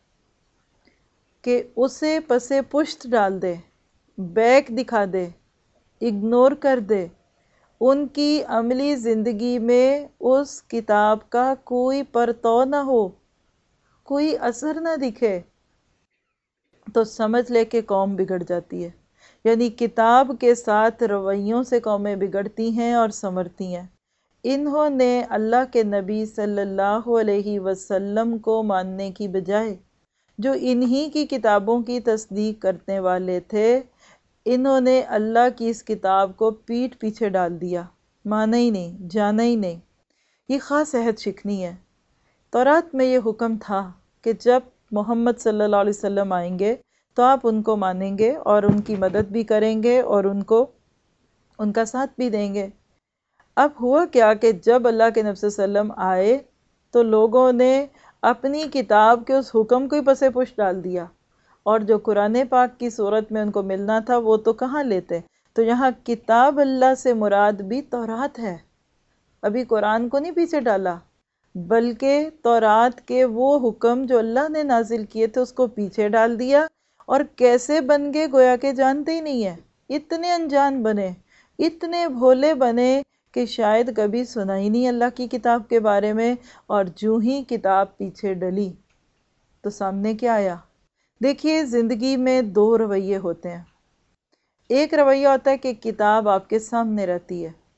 کہ اسے پسے پشت ڈال دے، بیک دکھا دے، اگنور کر دے، ان کی عملی زندگی میں اس کتاب کا کوئی پرتو نہ ہو، کوئی اثر نہ دکھے، تو سمجھ لے کہ قوم بگڑ جاتی ہے۔ یعنی کتاب کے ساتھ رویوں سے قومیں بگڑتی ہیں اور سنورتی ہیں۔ انہوں نے اللہ کے نبی صلی اللہ علیہ وسلم کو ماننے کی بجائے جو انہی کی کتابوں کی تصدیق کرنے والے تھے، انہوں نے اللہ کی اس کتاب کو پیٹھ پیچھے ڈال دیا، مانا ہی نہیں، جانا ہی نہیں۔ یہ خاص عہد شکنی ہے۔ تورات میں یہ حکم تھا کہ جب محمد صلی اللہ علیہ وسلم آئیں گے تو آپ ان کو مانیں گے اور ان کی مدد بھی کریں گے اور ان کو ان کا ساتھ بھی دیں گے۔ اب ہوا کیا کہ جب اللہ کے نبی صلی اللہ علیہ وسلم آئے تو لوگوں نے اپنی کتاب کے اس حکم کو ہی پسے پش ڈال دیا، اور جو قرآن پاک کی صورت میں ان کو ملنا تھا وہ تو کہاں لیتے۔ تو یہاں کتاب اللہ سے مراد بھی تورات ہے، ابھی قرآن کو نہیں پیچھے ڈالا، بلکہ تورات کے وہ حکم جو اللہ نے نازل کیے تھے اس کو پیچھے ڈال دیا، اور کیسے بن گئے گویا کہ جانتے ہی نہیں ہیں۔ اتنے انجان بنے، اتنے بھولے بنے کہ شاید کبھی سنا ہی نہیں اللہ کی کتاب کے بارے میں، اور جو ہی کتاب پیچھے ڈلی تو سامنے کیا آیا؟ دیکھیے زندگی میں 2 رویے ہوتے ہیں۔ ایک رویہ ہوتا ہے کہ کتاب آپ کے سامنے رہتی ہے،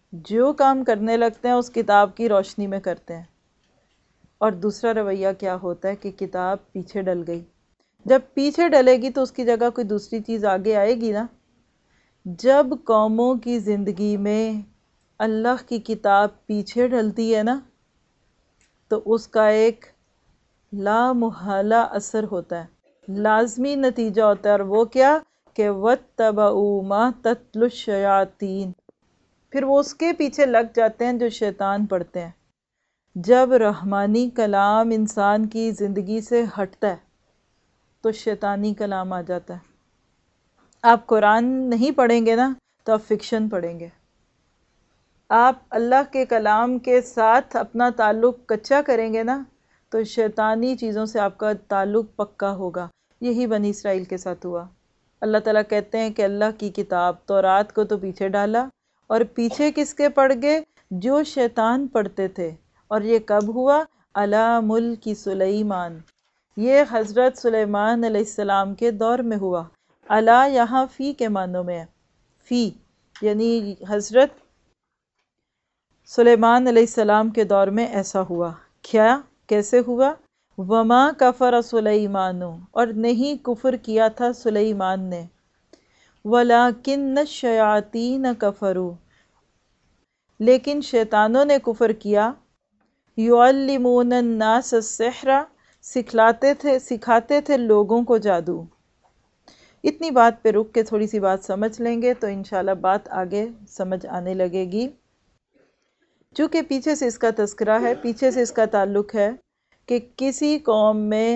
جو کام کرنے لگتے ہیں اس کتاب کی روشنی میں کرتے ہیں۔ اور دوسرا رویہ کیا ہوتا ہے کہ کتاب پیچھے ڈل گئی، جب پیچھے ڈلے گی تو اس کی جگہ کوئی دوسری چیز آگے آئے گی نا۔ جب قوموں کی زندگی میں اللہ کی کتاب پیچھے ڈلتی ہے نا تو اس کا ایک لا محالہ اثر ہوتا ہے، لازمی نتیجہ ہوتا ہے، اور وہ کیا کہ وَاتَّبَعُوا مَا تَتْلُو الشَّيَاطِينُ، پھر وہ اس کے پیچھے لگ جاتے ہیں جو شیطان پڑھتے ہیں۔ جب رحمانی کلام انسان کی زندگی سے ہٹتا ہے تو شیطانی کلام آ جاتا ہے۔ آپ قرآن نہیں پڑھیں گے نا تو آپ فکشن پڑھیں گے۔ آپ اللہ کے کلام کے ساتھ اپنا تعلق کچا کریں گے نا تو شیطانی چیزوں سے آپ کا تعلق پکا ہوگا۔ یہی بنی اسرائیل کے ساتھ ہوا۔ اللہ تعالیٰ کہتے ہیں کہ اللہ کی کتاب تورات کو تو پیچھے ڈالا، اور پیچھے کس کے پڑ گئے؟ جو شیطان پڑھتے تھے۔ اور یہ کب ہوا؟ علی ملک سلیمان، یہ حضرت سلیمان علیہ السلام کے دور میں ہوا۔ علی یہاں فی کے معنوں میں ہے، فی یعنی حضرت سلیمان علیہ السلام کے دور میں ایسا ہوا۔ کیا؟ کیسے ہوا؟ وما کفر سلیمان، اور نہیں کفر کیا تھا سلیمان نے، ولکن الشیاطین کفروا، لیکن شیطانوں نے کفر کیا، یعلمون الناس السحر، سکھاتے تھے لوگوں کو جادو۔ اتنی بات پہ رک کے تھوڑی سی بات سمجھ لیں گے تو انشاءاللہ بات آگے سمجھ آنے لگے گی۔ چونکہ پیچھے سے اس کا تذکرہ ہے، پیچھے سے اس کا تعلق ہے کہ کسی قوم میں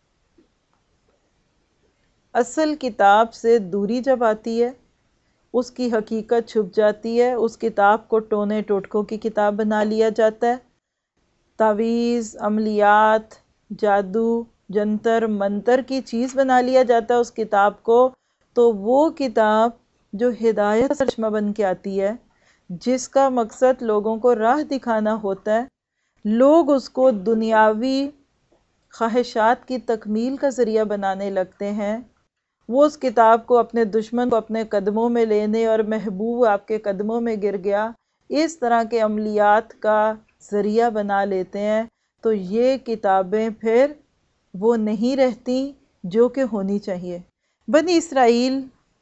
اصل کتاب سے دوری جب آتی ہے، اس کی حقیقت چھپ جاتی ہے، اس کتاب کو ٹونے ٹوٹکوں کی کتاب بنا لیا جاتا ہے، تعویذ، عملیات، جادو، جنتر منتر کی چیز بنا لیا جاتا ہے اس کتاب کو، تو وہ کتاب جو ہدایت کا چشمہ بن کے آتی ہے، جس کا مقصد لوگوں کو راہ دکھانا ہوتا ہے، لوگ اس کو دنیاوی خواہشات کی تکمیل کا ذریعہ بنانے لگتے ہیں۔ وہ اس کتاب کو اپنے دشمن کو اپنے قدموں میں لینے، اور محبوب آپ کے قدموں میں گر گیا، اس طرح کے عملیات کا ذریعہ بنا لیتے ہیں، تو یہ کتابیں پھر وہ نہیں رہتی جو کہ ہونی چاہیے۔ بنی اسرائیل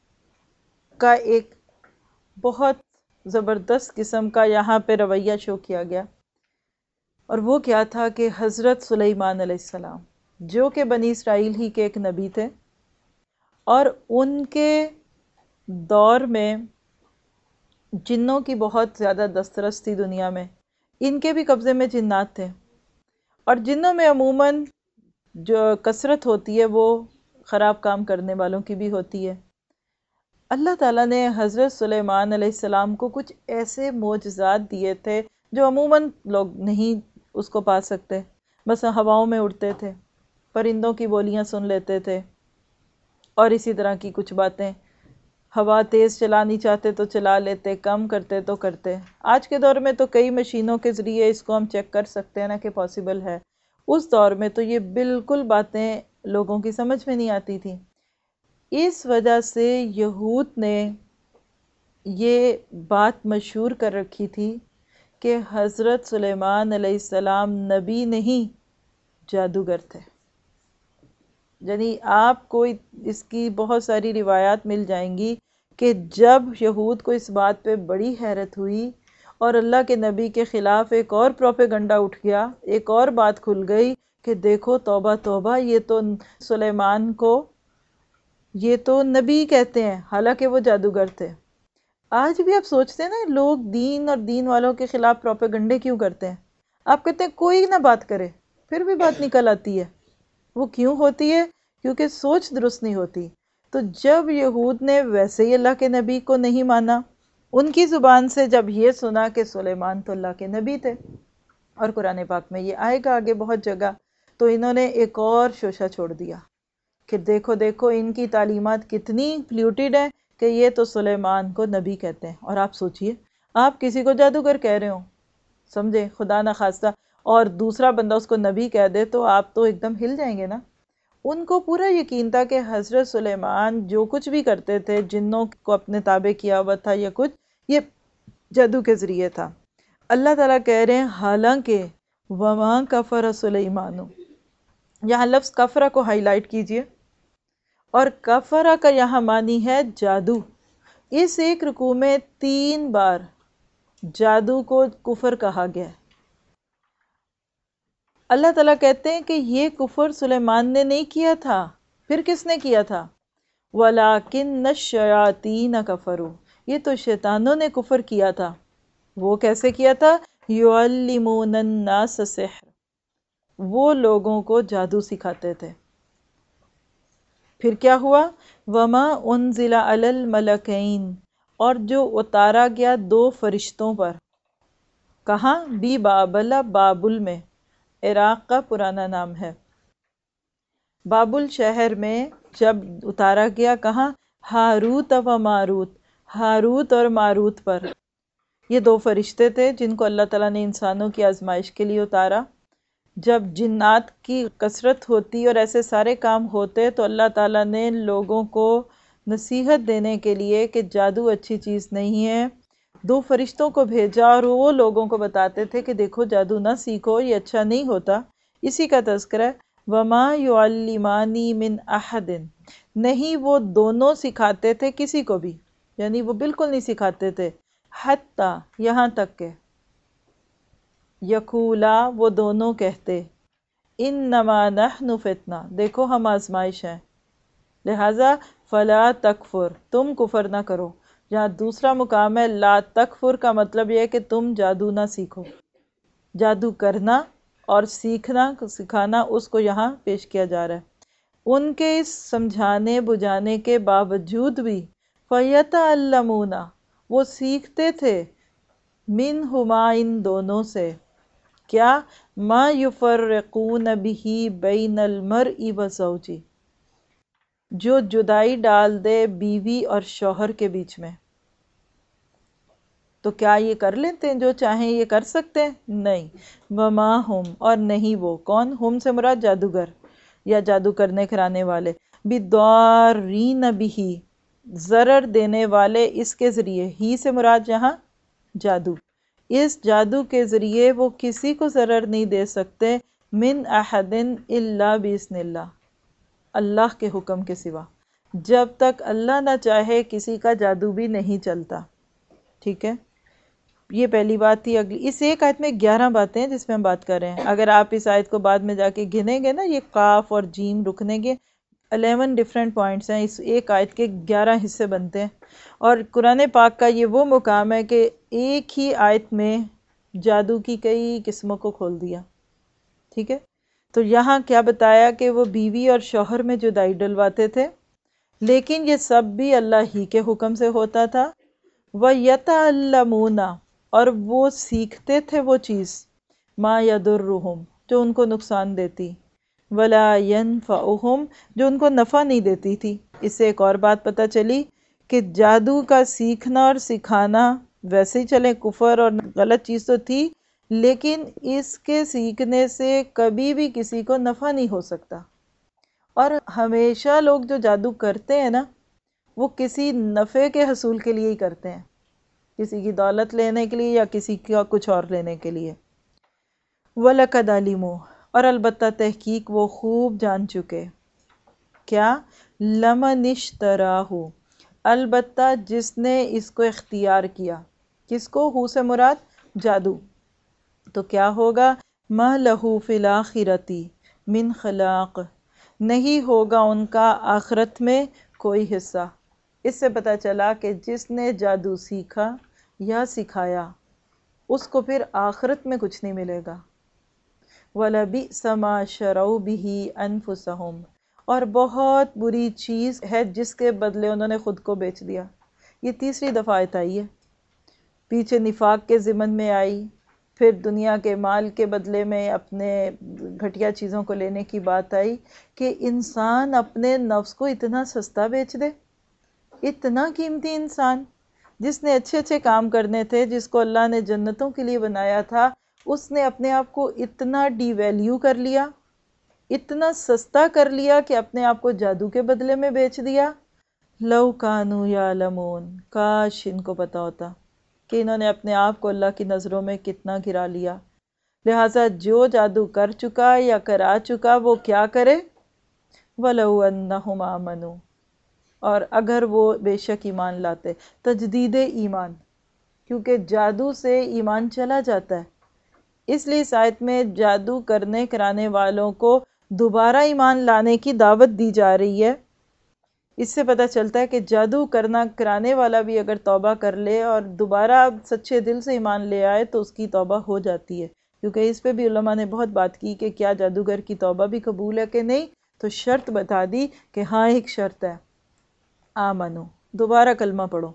کا ایک بہت زبردست قسم کا یہاں پہ رویہ شو کیا گیا، اور وہ کیا تھا کہ حضرت سلیمان علیہ السلام جو کہ بنی اسرائیل ہی کے ایک نبی تھے، اور ان کے دور میں جنوں کی بہت زیادہ دسترس تھی دنیا میں، ان کے بھی قبضے میں جنات تھے، اور جنوں میں عموماً جو کثرت ہوتی ہے وہ خراب کام کرنے والوں کی بھی ہوتی ہے۔ اللہ تعالیٰ نے حضرت سلیمان علیہ السلام کو کچھ ایسے معجزات دیے تھے جو عموماً لوگ نہیں اس کو پا سکتے، بس ہواؤں میں اڑتے تھے، پرندوں کی بولیاں سن لیتے تھے، اور اسی طرح کی کچھ باتیں، ہوا تیز چلانی چاہتے تو چلا لیتے، کم کرتے تو کرتے۔ آج کے دور میں تو کئی مشینوں کے ذریعے اس کو ہم چیک کر سکتے ہیں نا کہ پاسبل ہے، اس دور میں تو یہ بالکل باتیں لوگوں کی سمجھ میں نہیں آتی تھی۔ اس وجہ سے یہود نے یہ بات مشہور کر رکھی تھی کہ حضرت سلیمان علیہ السلام نبی نہیں جادوگر تھے۔ یعنی آپ کو اس کی بہت ساری روایات مل جائیں گی کہ جب یہود کو اس بات پہ بڑی حیرت ہوئی اور اللہ کے نبی کے خلاف ایک اور پروپیگنڈا اٹھ گیا، ایک اور بات کھل گئی کہ دیکھو توبہ توبہ، یہ تو سلیمان کو یہ تو نبی کہتے ہیں، حالانکہ وہ جادوگر تھے۔ آج بھی آپ سوچتے ہیں نا لوگ دین اور دین والوں کے خلاف پروپیگنڈے کیوں کرتے ہیں؟ آپ کہتے ہیں کوئی نہ بات کرے، پھر بھی بات نکل آتی ہے۔ وہ کیوں ہوتی ہے؟ کیونکہ سوچ درست نہیں ہوتی۔ تو جب یہود نے ویسے ہی اللہ کے نبی کو نہیں مانا، ان کی زبان سے جب یہ سنا کہ سلیمان تو اللہ کے نبی تھے، اور قرآن پاک میں یہ آئے گا آگے بہت جگہ، تو انہوں نے ایک اور شوشہ چھوڑ دیا کہ دیکھو دیکھو ان کی تعلیمات کتنی پلیوٹیڈ ہیں کہ یہ تو سلیمان کو نبی کہتے ہیں۔ اور آپ سوچئے، آپ کسی کو جادوگر کہہ رہے ہو، سمجھے، خدا نہ خواستہ، اور دوسرا بندہ اس کو نبی کہہ دے تو آپ تو ایک دم ہل جائیں گے نا۔ ان کو پورا یقین تھا کہ حضرت سلیمان جو کچھ بھی کرتے تھے، جنوں کو اپنے تابع کیا ہوا تھا یا کچھ، یہ جادو کے ذریعے تھا۔ اللہ تعالیٰ کہہ رہے ہیں حالانکہ وَمَا كَفَرَ سُلَيْمَانُ، یہاں لفظ کفرہ کو ہائی لائٹ کیجئے، اور کفرہ کا یہاں معنی ہے جادو۔ اس ایک رکوع میں 3 بار جادو کو کفر کہا گیا ہے۔ اللہ تعالیٰ کہتے ہیں کہ یہ کفر سلیمان نے نہیں کیا تھا، پھر کس نے کیا تھا؟ وَلَٰكِنَّ الشَّيَاطِينَ كَفَرُوا، یہ تو شیطانوں نے کفر کیا تھا۔ وہ کیسے کیا تھا؟ يُعَلِّمُونَ النَّاسَ السِّحْرَ، وہ لوگوں کو جادو سکھاتے تھے۔ پھر کیا ہوا؟ وَمَا أُنزِلَ عَلَى الْمَلَكَيْنِ، اور جو اتارا گیا 2 فرشتوں پر، کہاں؟ بی بابل، بابل میں، عراق کا پرانا نام ہے۔ بابل شہر میں جب اتارا گیا، کہاں؟ ہاروت و ماروت، ہاروت اور ماروت پر۔ یہ 2 فرشتے تھے جن کو اللہ تعالیٰ نے انسانوں کی آزمائش کے لیے اتارا۔ جب جنات کی کثرت ہوتی اور ایسے سارے کام ہوتے تو اللہ تعالیٰ نے لوگوں کو نصیحت دینے کے لیے کہ جادو اچھی چیز نہیں ہے، 2 فرشتوں کو بھیجا، اور وہ لوگوں کو بتاتے تھے کہ دیکھو جادو نہ سیکھو، یہ اچھا نہیں ہوتا۔ اسی کا تذکرہ ہے وَمَا يُعَلِّمَانِ مِنْ أَحَدٍ، نہیں وہ دونوں سکھاتے تھے کسی کو بھی، یعنی وہ بالکل نہیں سکھاتے تھے، حتیٰ یہاں تک کہ یقولا، وہ دونوں کہتے، انما نحن فتنہ، دیکھو ہم آزمائش ہیں، لہٰذا فلا تکفر، تم کفر نہ کرو۔ جہاں دوسرا مقام ہے لا تکفر کا مطلب یہ ہے کہ تم جادو نہ سیکھو۔ جادو کرنا اور سیکھنا سکھانا اس کو یہاں پیش کیا جا رہا ہے۔ ان کے اس سمجھانے بجھانے کے باوجود بھی فَيَتَعَلَّمُونَ، وہ سیکھتے تھے، مِنْهُمَا، ان دونوں سے، کیا؟ مَا يُفَرِّقُونَ بِهِ بَيْنَ الْمَرْءِ وَزَوْجِهِ، جو جدائی ڈال دے بیوی اور شوہر کے بیچ میں۔ تو کیا یہ کر لیتے ہیں؟ جو چاہیں یہ کر سکتے ہیں؟ نہیں۔ وما ہم، اور نہیں وہ، کون؟ ہم سے مراد جادوگر یا جادو کرنے کرانے والے، بِالضَّارِّینَ بِهِ، ضرر دینے والے اس کے ذریعے، ہی سے مراد یہاں جادو، اس جادو کے ذریعے وہ کسی کو ضرر نہیں دے سکتے، من احد الا باذن اللہ، اللہ کے حکم کے سوا، جب تک اللہ نہ چاہے کسی کا جادو بھی نہیں چلتا۔ ٹھیک ہے، یہ پہلی بات تھی۔ اگلی اس ایک آیت میں 11 باتیں ہیں جس میں ہم بات کر رہے ہیں۔ اگر آپ اس آیت کو بعد میں جا کے گنیں گے نا، یہ قاف اور جیم رکنے گے، 11 ڈیفرنٹ پوائنٹس ہیں، اس ایک آیت کے 11 حصے بنتے ہیں۔ اور قرآن پاک کا یہ وہ مقام ہے کہ ایک ہی آیت میں جادو کی کئی قسموں کو کھول دیا۔ ٹھیک ہے، تو یہاں کیا بتایا کہ وہ بیوی اور شوہر میں جدائی ڈلواتے تھے، لیکن یہ سب بھی اللہ ہی کے حکم سے ہوتا تھا۔ وَيَتَعَلَّمُونَ، اور وہ سیکھتے تھے وہ چیز، مَا يَضُرُّهُمْ، جو ان کو نقصان دیتی، وَلَا يَنْفَعُهُمْ، جو ان کو نفع نہیں دیتی تھی۔ اس سے ایک اور بات پتہ چلی کہ جادو کا سیکھنا اور سکھانا ویسے ہی چلے کفر اور غلط چیز تو تھی، لیکن اس کے سیکھنے سے کبھی بھی کسی کو نفع نہیں ہو سکتا۔ اور ہمیشہ لوگ جو جادو کرتے ہیں نا، وہ کسی نفع کے حصول کے لیے ہی کرتے ہیں، کسی کی دولت لینے کے لیے یا کسی کا کچھ اور لینے کے لیے۔ وَلَقَدْ عَلِمُوا، اور البتہ تحقیق وہ خوب جان چکے، کیا؟ لَمَنِ اشْتَرَاهُ، البتہ جس نے اس کو اختیار کیا، کس کو؟ ہو سے مراد جادو، تو کیا ہوگا؟ مَا لَهُ فِي الْآخِرَةِ مِنْ خَلَاقٍ، نہیں ہوگا ان کا آخرت میں کوئی حصہ۔ اس سے پتہ چلا کہ جس نے جادو سیکھا یا سکھایا اس کو پھر آخرت میں کچھ نہیں ملے گا۔ وَلَبِئْسَ مَا شَرَوْا بِهِ أَنفُسَهُمْ، اور بہت بری چیز ہے جس کے بدلے انہوں نے خود کو بیچ دیا۔ یہ تیسری دفعہ آیت آئی ہے، پیچھے نفاق کے ضمن میں آئی، پھر دنیا کے مال کے بدلے میں اپنے گھٹیا چیزوں کو لینے کی بات آئی، کہ انسان اپنے نفس کو اتنا سستا بیچ دے، اتنا قیمتی انسان جس نے اچھے اچھے کام کرنے تھے، جس کو اللہ نے جنتوں کے لیے بنایا تھا، اس نے اپنے آپ کو اتنا ڈی ویلیو کر لیا، اتنا سستا کر لیا کہ اپنے آپ کو جادو کے بدلے میں بیچ دیا۔ لَوْ كَانُوا يَعْلَمُونَ، کاش ان کو پتا ہوتا، کہ انہوں نے اپنے آپ کو اللہ کی نظروں میں کتنا گرا لیا۔ لہٰذا جو جادو کر چکا یا کرا چکا وہ کیا کرے؟ وَلَوْ أَنَّهُمْ آمَنُوا، اور اگر وہ بے شک ایمان لاتے، تجدید ایمان، کیونکہ جادو سے ایمان چلا جاتا ہے، اس لیے اس آیت میں جادو کرنے کرانے والوں کو دوبارہ ایمان لانے کی دعوت دی جا رہی ہے۔ اس سے پتہ چلتا ہے کہ جادو کرنا کرانے والا بھی اگر توبہ کر لے اور دوبارہ سچے دل سے ایمان لے آئے تو اس کی توبہ ہو جاتی ہے، کیونکہ اس پہ بھی علماء نے بہت بات کی کہ کیا جادوگر کی توبہ بھی قبول ہے کہ نہیں، تو شرط بتا دی کہ ہاں ایک شرط ہے، آمنو، دوبارہ کلمہ پڑھو،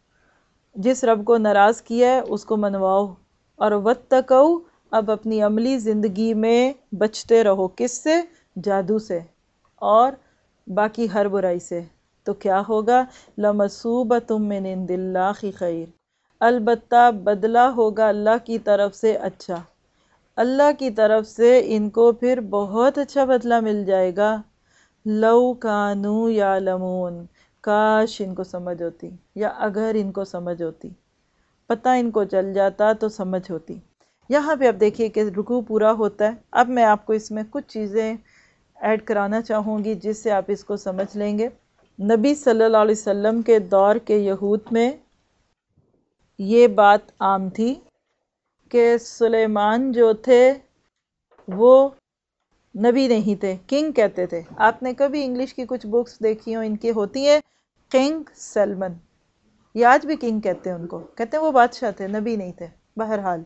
جس رب کو ناراض کیا ہے اس کو منواؤ، اور واتقو، اب اپنی عملی زندگی میں بچتے رہو، کس سے؟ جادو سے اور باقی ہر برائی سے۔ تو کیا ہوگا؟ لَمَثُوبَةٌ مِّنْ عِندِ اللَّهِ خَيْرٌ، البتہ بدلہ ہوگا اللہ کی طرف سے اچھا، اللہ کی طرف سے ان کو پھر بہت اچھا بدلہ مل جائے گا۔ لَوْ كَانُوا يَعْلَمُونَ، کاش ان کو سمجھ ہوتی، یا اگر ان کو سمجھ ہوتی، پتہ ان کو چل جاتا تو سمجھ ہوتی۔ یہاں پہ اب دیکھیے کہ رکوع پورا ہوتا ہے۔ اب میں آپ کو اس میں کچھ چیزیں ایڈ کرانا چاہوں گی جس سے آپ اس کو سمجھ لیں گے۔ نبی صلی اللہ علیہ وسلم کے دور کے یہود میں یہ بات عام تھی کہ سلیمان جو تھے وہ نبی نہیں تھے، کنگ کہتے تھے۔ آپ نے کبھی انگلش کی کچھ بکس دیکھی ہوں، ان کی ہوتی ہیں کنگ سلمن، یہ آج بھی کنگ کہتے ہیں ان کو، کہتے ہیں وہ بادشاہ تھے، نبی نہیں تھے۔ بہرحال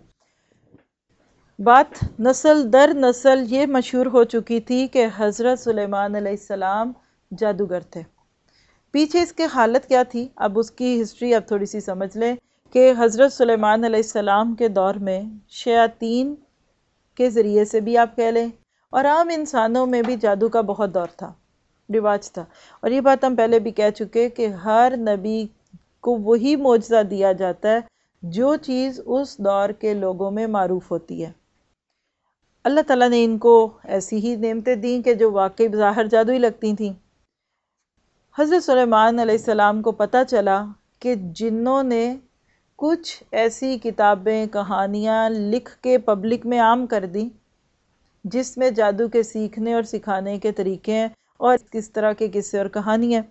بات نسل در نسل یہ مشہور ہو چکی تھی کہ حضرت سلیمان علیہ السلام جادوگر تھے۔ پیچھے اس کے حالت کیا تھی، اب اس کی ہسٹری اب تھوڑی سی سمجھ لیں کہ حضرت سلیمان علیہ السلام کے دور میں شیاطین کے ذریعے سے بھی آپ کہہ لیں اور عام انسانوں میں بھی جادو کا بہت دور تھا، رواج تھا۔ اور یہ بات ہم پہلے بھی کہہ چکے کہ ہر نبی کو وہی معجزہ دیا جاتا ہے جو چیز اس دور کے لوگوں میں معروف ہوتی ہے۔ اللہ تعالیٰ نے ان کو ایسی ہی نعمتیں دیں کہ جو واقعی بظاہر جادوئی لگتی تھیں۔ حضرت سلیمان علیہ السلام کو پتہ چلا کہ جنوں نے کچھ ایسی کتابیں، کہانیاں لکھ کے پبلک میں عام کر دیں جس میں جادو کے سیکھنے اور سکھانے کے طریقے ہیں اور کس طرح کے قصے اور کہانی ہیں۔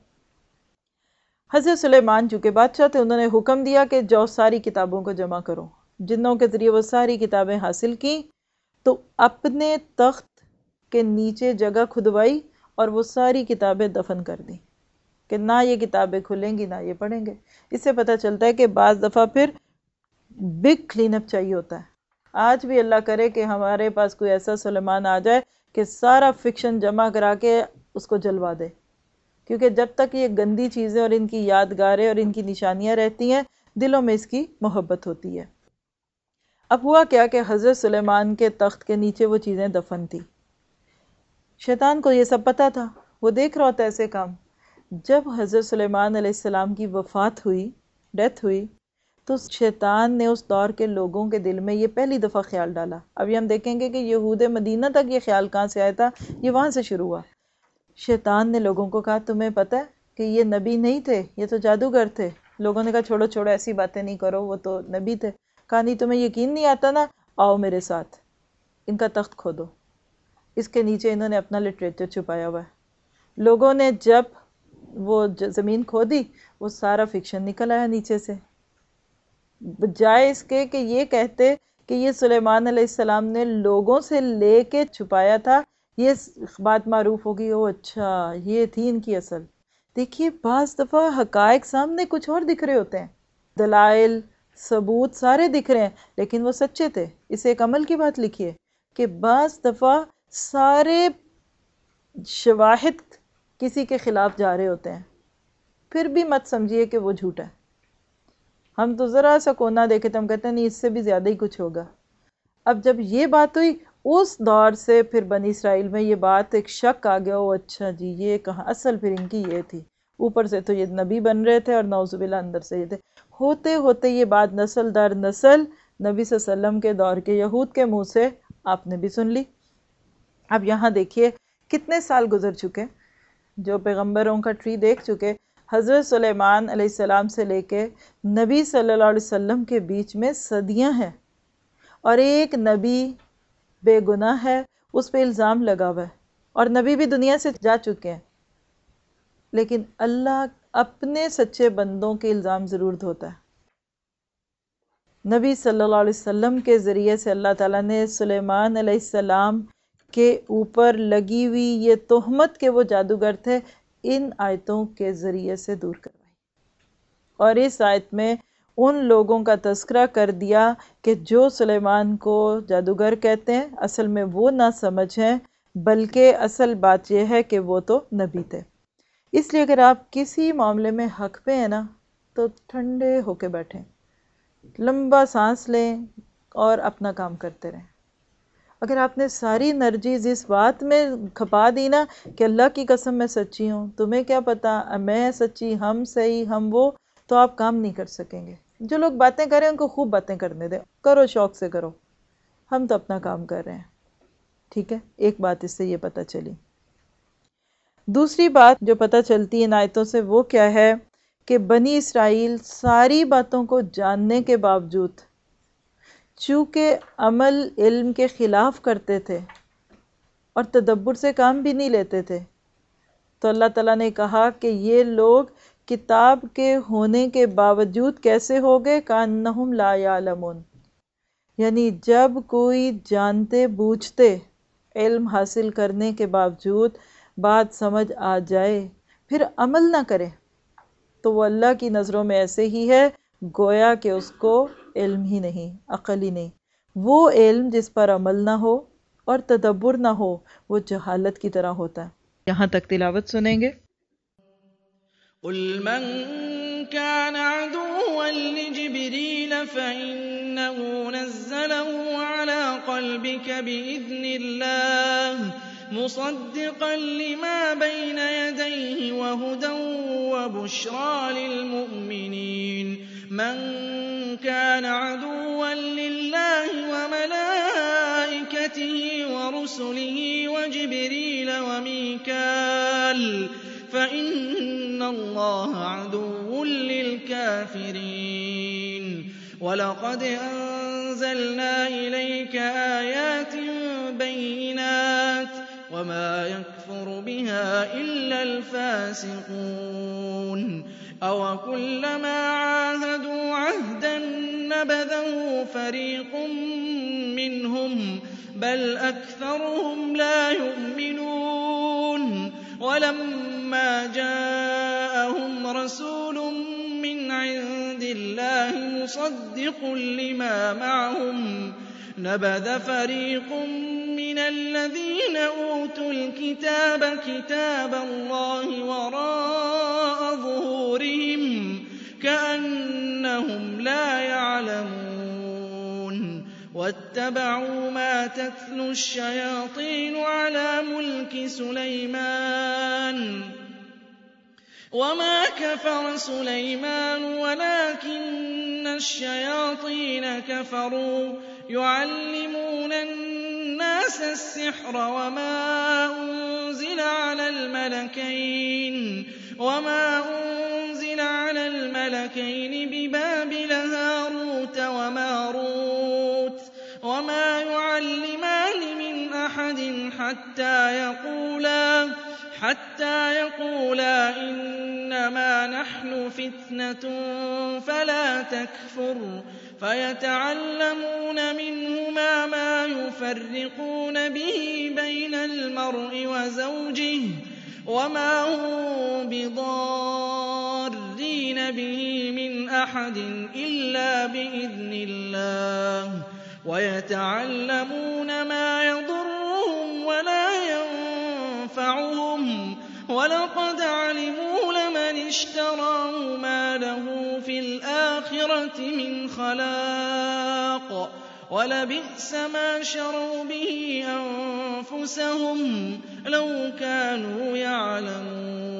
حضرت سلیمان چونکہ بادشاہ تھے، انہوں نے حکم دیا کہ جاؤ ساری کتابوں کو جمع کرو۔ جنوں کے ذریعے وہ ساری کتابیں حاصل کیں تو اپنے تخت کے نیچے جگہ کھدوائی اور وہ ساری کتابیں دفن کر دیں کہ نہ یہ کتابیں کھلیں گی نہ یہ پڑھیں گے۔ اس سے پتہ چلتا ہے کہ بعض دفعہ پھر بگ کلین اپ چاہیے ہوتا ہے۔ آج بھی اللہ کرے کہ ہمارے پاس کوئی ایسا سلیمان آ جائے کہ سارا فکشن جمع کرا کے اس کو جلوا دے، کیونکہ جب تک یہ گندی چیزیں اور ان کی یادگاریں اور ان کی نشانیاں رہتی ہیں دلوں میں اس کی محبت ہوتی ہے۔ اب ہوا کیا کہ حضرت سلیمان کے تخت کے نیچے وہ چیزیں دفن تھی۔ شیطان کو یہ سب پتہ تھا، وہ دیکھ رہا ہوتا ہے ایسے کام۔ جب حضرت سلیمان علیہ السلام کی وفات ہوئی، ڈیتھ ہوئی، تو شیطان نے اس دور کے لوگوں کے دل میں یہ پہلی دفعہ خیال ڈالا۔ ابھی ہم دیکھیں گے کہ یہود مدینہ تک یہ خیال کہاں سے آیا تھا، یہ وہاں سے شروع ہوا۔ شیطان نے لوگوں کو کہا تمہیں پتہ ہے کہ یہ نبی نہیں تھے، یہ تو جادوگر تھے۔ لوگوں نے کہا چھوڑو چھوڑو ایسی باتیں نہیں کرو، وہ تو نبی تھے۔ کہا نہیں تمہیں یقین نہیں آتا نا، آؤ میرے ساتھ، ان کا تخت کھودو۔ اس کے نیچے انہوں نے اپنا لٹریچر چھپایا ہوا ہے۔ لوگوں نے جب وہ زمین کھودی وہ سارا فکشن نکل آیا نیچے سے، بجائے اس کے کہ یہ کہتے کہ یہ سلیمان علیہ السلام نے لوگوں سے لے کے چھپایا تھا، یہ بات معروف ہوگی، او اچھا یہ تھی ان کی اصل۔ دیکھیے بعض دفعہ حقائق سامنے کچھ اور دکھ رہے ہوتے ہیں، دلائل ثبوت سارے دکھ رہے ہیں لیکن وہ سچے تھے۔ اسے ایک عمل کی بات لکھیے کہ بعض دفعہ سارے شواہد کسی کے خلاف جا رہے ہوتے ہیں، پھر بھی مت سمجھیے کہ وہ جھوٹا ہے۔ ہم تو ذرا سا کونا دیکھے تو ہم کہتے ہیں نہیں اس سے بھی زیادہ ہی کچھ ہوگا۔ اب جب یہ بات ہوئی اس دور سے پھر بنی اسرائیل میں یہ بات ایک شک آ گیا، اچھا جی یہ کہاں، اصل پھر ان کی یہ تھی، اوپر سے تو یہ نبی بن رہے تھے اور نعوذ باللہ اندر سے یہ تھے۔ ہوتے ہوتے یہ بات نسل در نسل نبی صلی اللہ علیہ وسلم کے دور کے یہود کے منہ سے آپ نے بھی سن لی۔ اب یہاں دیکھیے کتنے سال گزر چکے، جو پیغمبروں کا ٹری دیکھ چکے، हज़रत सुलेमान अलैहिस्सलाम से लेके नबी सल्लल्लाहु अलैहि वसल्लम के बीच में सदियां हैं, और एक नबी बेगुनाह है, उस पे इल्ज़ाम लगा हुआ है, और नबी भी दुनिया से जा चुके हैं, लेकिन अल्लाह अपने सच्चे बंदों के इल्ज़ाम ज़रूर धोता है। नबी सल्लल्लाहु अलैहि वसल्लम के ज़रिए से अल्लाह ताला ने सुलेमान अलैहिस्सलाम के ऊपर लगी हुई ये तोहमत के वो जादूगर थे, इन आयतों के ज़रिए से दूर करवाई। और इस आयत में उन लोगों का तज़किरा कर दिया कि जो सुलेमान को जादूगर कहते हैं, असल में वो ना समझ हैं, बल्कि असल बात यह है कि वो तो नबी थे। इसलिए अगर आप किसी मामले में हक पे हैं ना, तो ठंडे होके बैठें, लंबा सांस लें और अपना काम करते रहें। अगर आपने सारी एनर्जीज इस बात में खपा दी ना कि अल्लाह की कसम मैं सच्ची हूँ, तुम्हें क्या पता मैं सच्ची, हम सही, हम वो, तो आप काम नहीं कर सकेंगे। जो लोग बातें करें उनको खूब बातें करने दें, करो, शौक से करो, हम तो अपना काम कर रहे हैं। ठीक है, एक बात इससे ये पता चली। दूसरी बात जो पता चलती है इन आयतों से वो क्या है कि बनी इसराइल सारी बातों को जानने के बावजूद चूँकि अमल इल्म के ख़िलाफ़ करते थे और तदब्बुर से काम भी नहीं लेते थे, तो अल्लाह ताला ने कहा कि ये लोग किताब के होने के बावजूद कैसे हो गए, कान्नहुम ला यालमून, यानी जब कोई जानते बूझते इल्म हासिल करने के बावजूद बात समझ आ जाए फिर अमल ना करे, तो वो अल्लाह की नज़रों में ऐसे ही है गोया कि उसको इल्म ही नहीं, अक़ल ही नहीं। वो इल्म जिस पर अमल ना हो और तदब्बुर ना हो, वो जहालत की तरह होता है। यहाँ तक तिलावत सुनेंगे। कुल मन कान अदुव्वन लिजिब्रील फ़इन्नहु नज़्ज़लहु अला क़ल्बिक बिइज़्निल्लाह मुसद्दिक़न लिमा बैन यदैहि वहुदन वबुश्रा लिलमुमिनीन मन कान अदुव्वन लिल्लाहि वमलाइकतिहि वरुसुलिहि वजिब्रील वमीकाल फ़इन्न अल्लाह अदुव्वुन लिलकाफ़िरीन वलक़द अंज़लना इलैका आयातिन बय्यिनात वमा यकफ़ुरु बिहा इल्ला अल-फ़ासिक़ून अवकुल्लमा आहादू अहदन नबज़हु फ़रीक़ुम मिनहुम बल अक्थरुहुम ला युमिनून वलम्मा जाअहुम रसूल मिन इंदिल्लाहि मुसद्दिक़ुन लिमा मअहुम नबज़ फ़रीक़ मिनल्लज़ीन ऊतुल किताब किताबल्लाहि वराअ ज़ुहूरिहिम कअन्नहुम ला यअलमून वत्तबعوا ما تتلو الشياطين على ملك سليمان وما كفر سليمان ولكن الشياطين كفروا يعلمون الناس السحر وما أنزل على الملكين ببابل هاروت وماروت وما يعلمان من أحد حتى يقولا إنما نحن فتنة فلا تكفر فيتعلمون منهما ما يفرقون به بين المرء وزوجه وما هم بضارين به من أحد إلا بإذن الله ويتعلمون ما يضرهم ولا ينفعهم ولقد علموا لمن اشتراه ما له في الآخرة من خلاق ولبئس ما شروا به أنفسهم لو كانوا يعلمون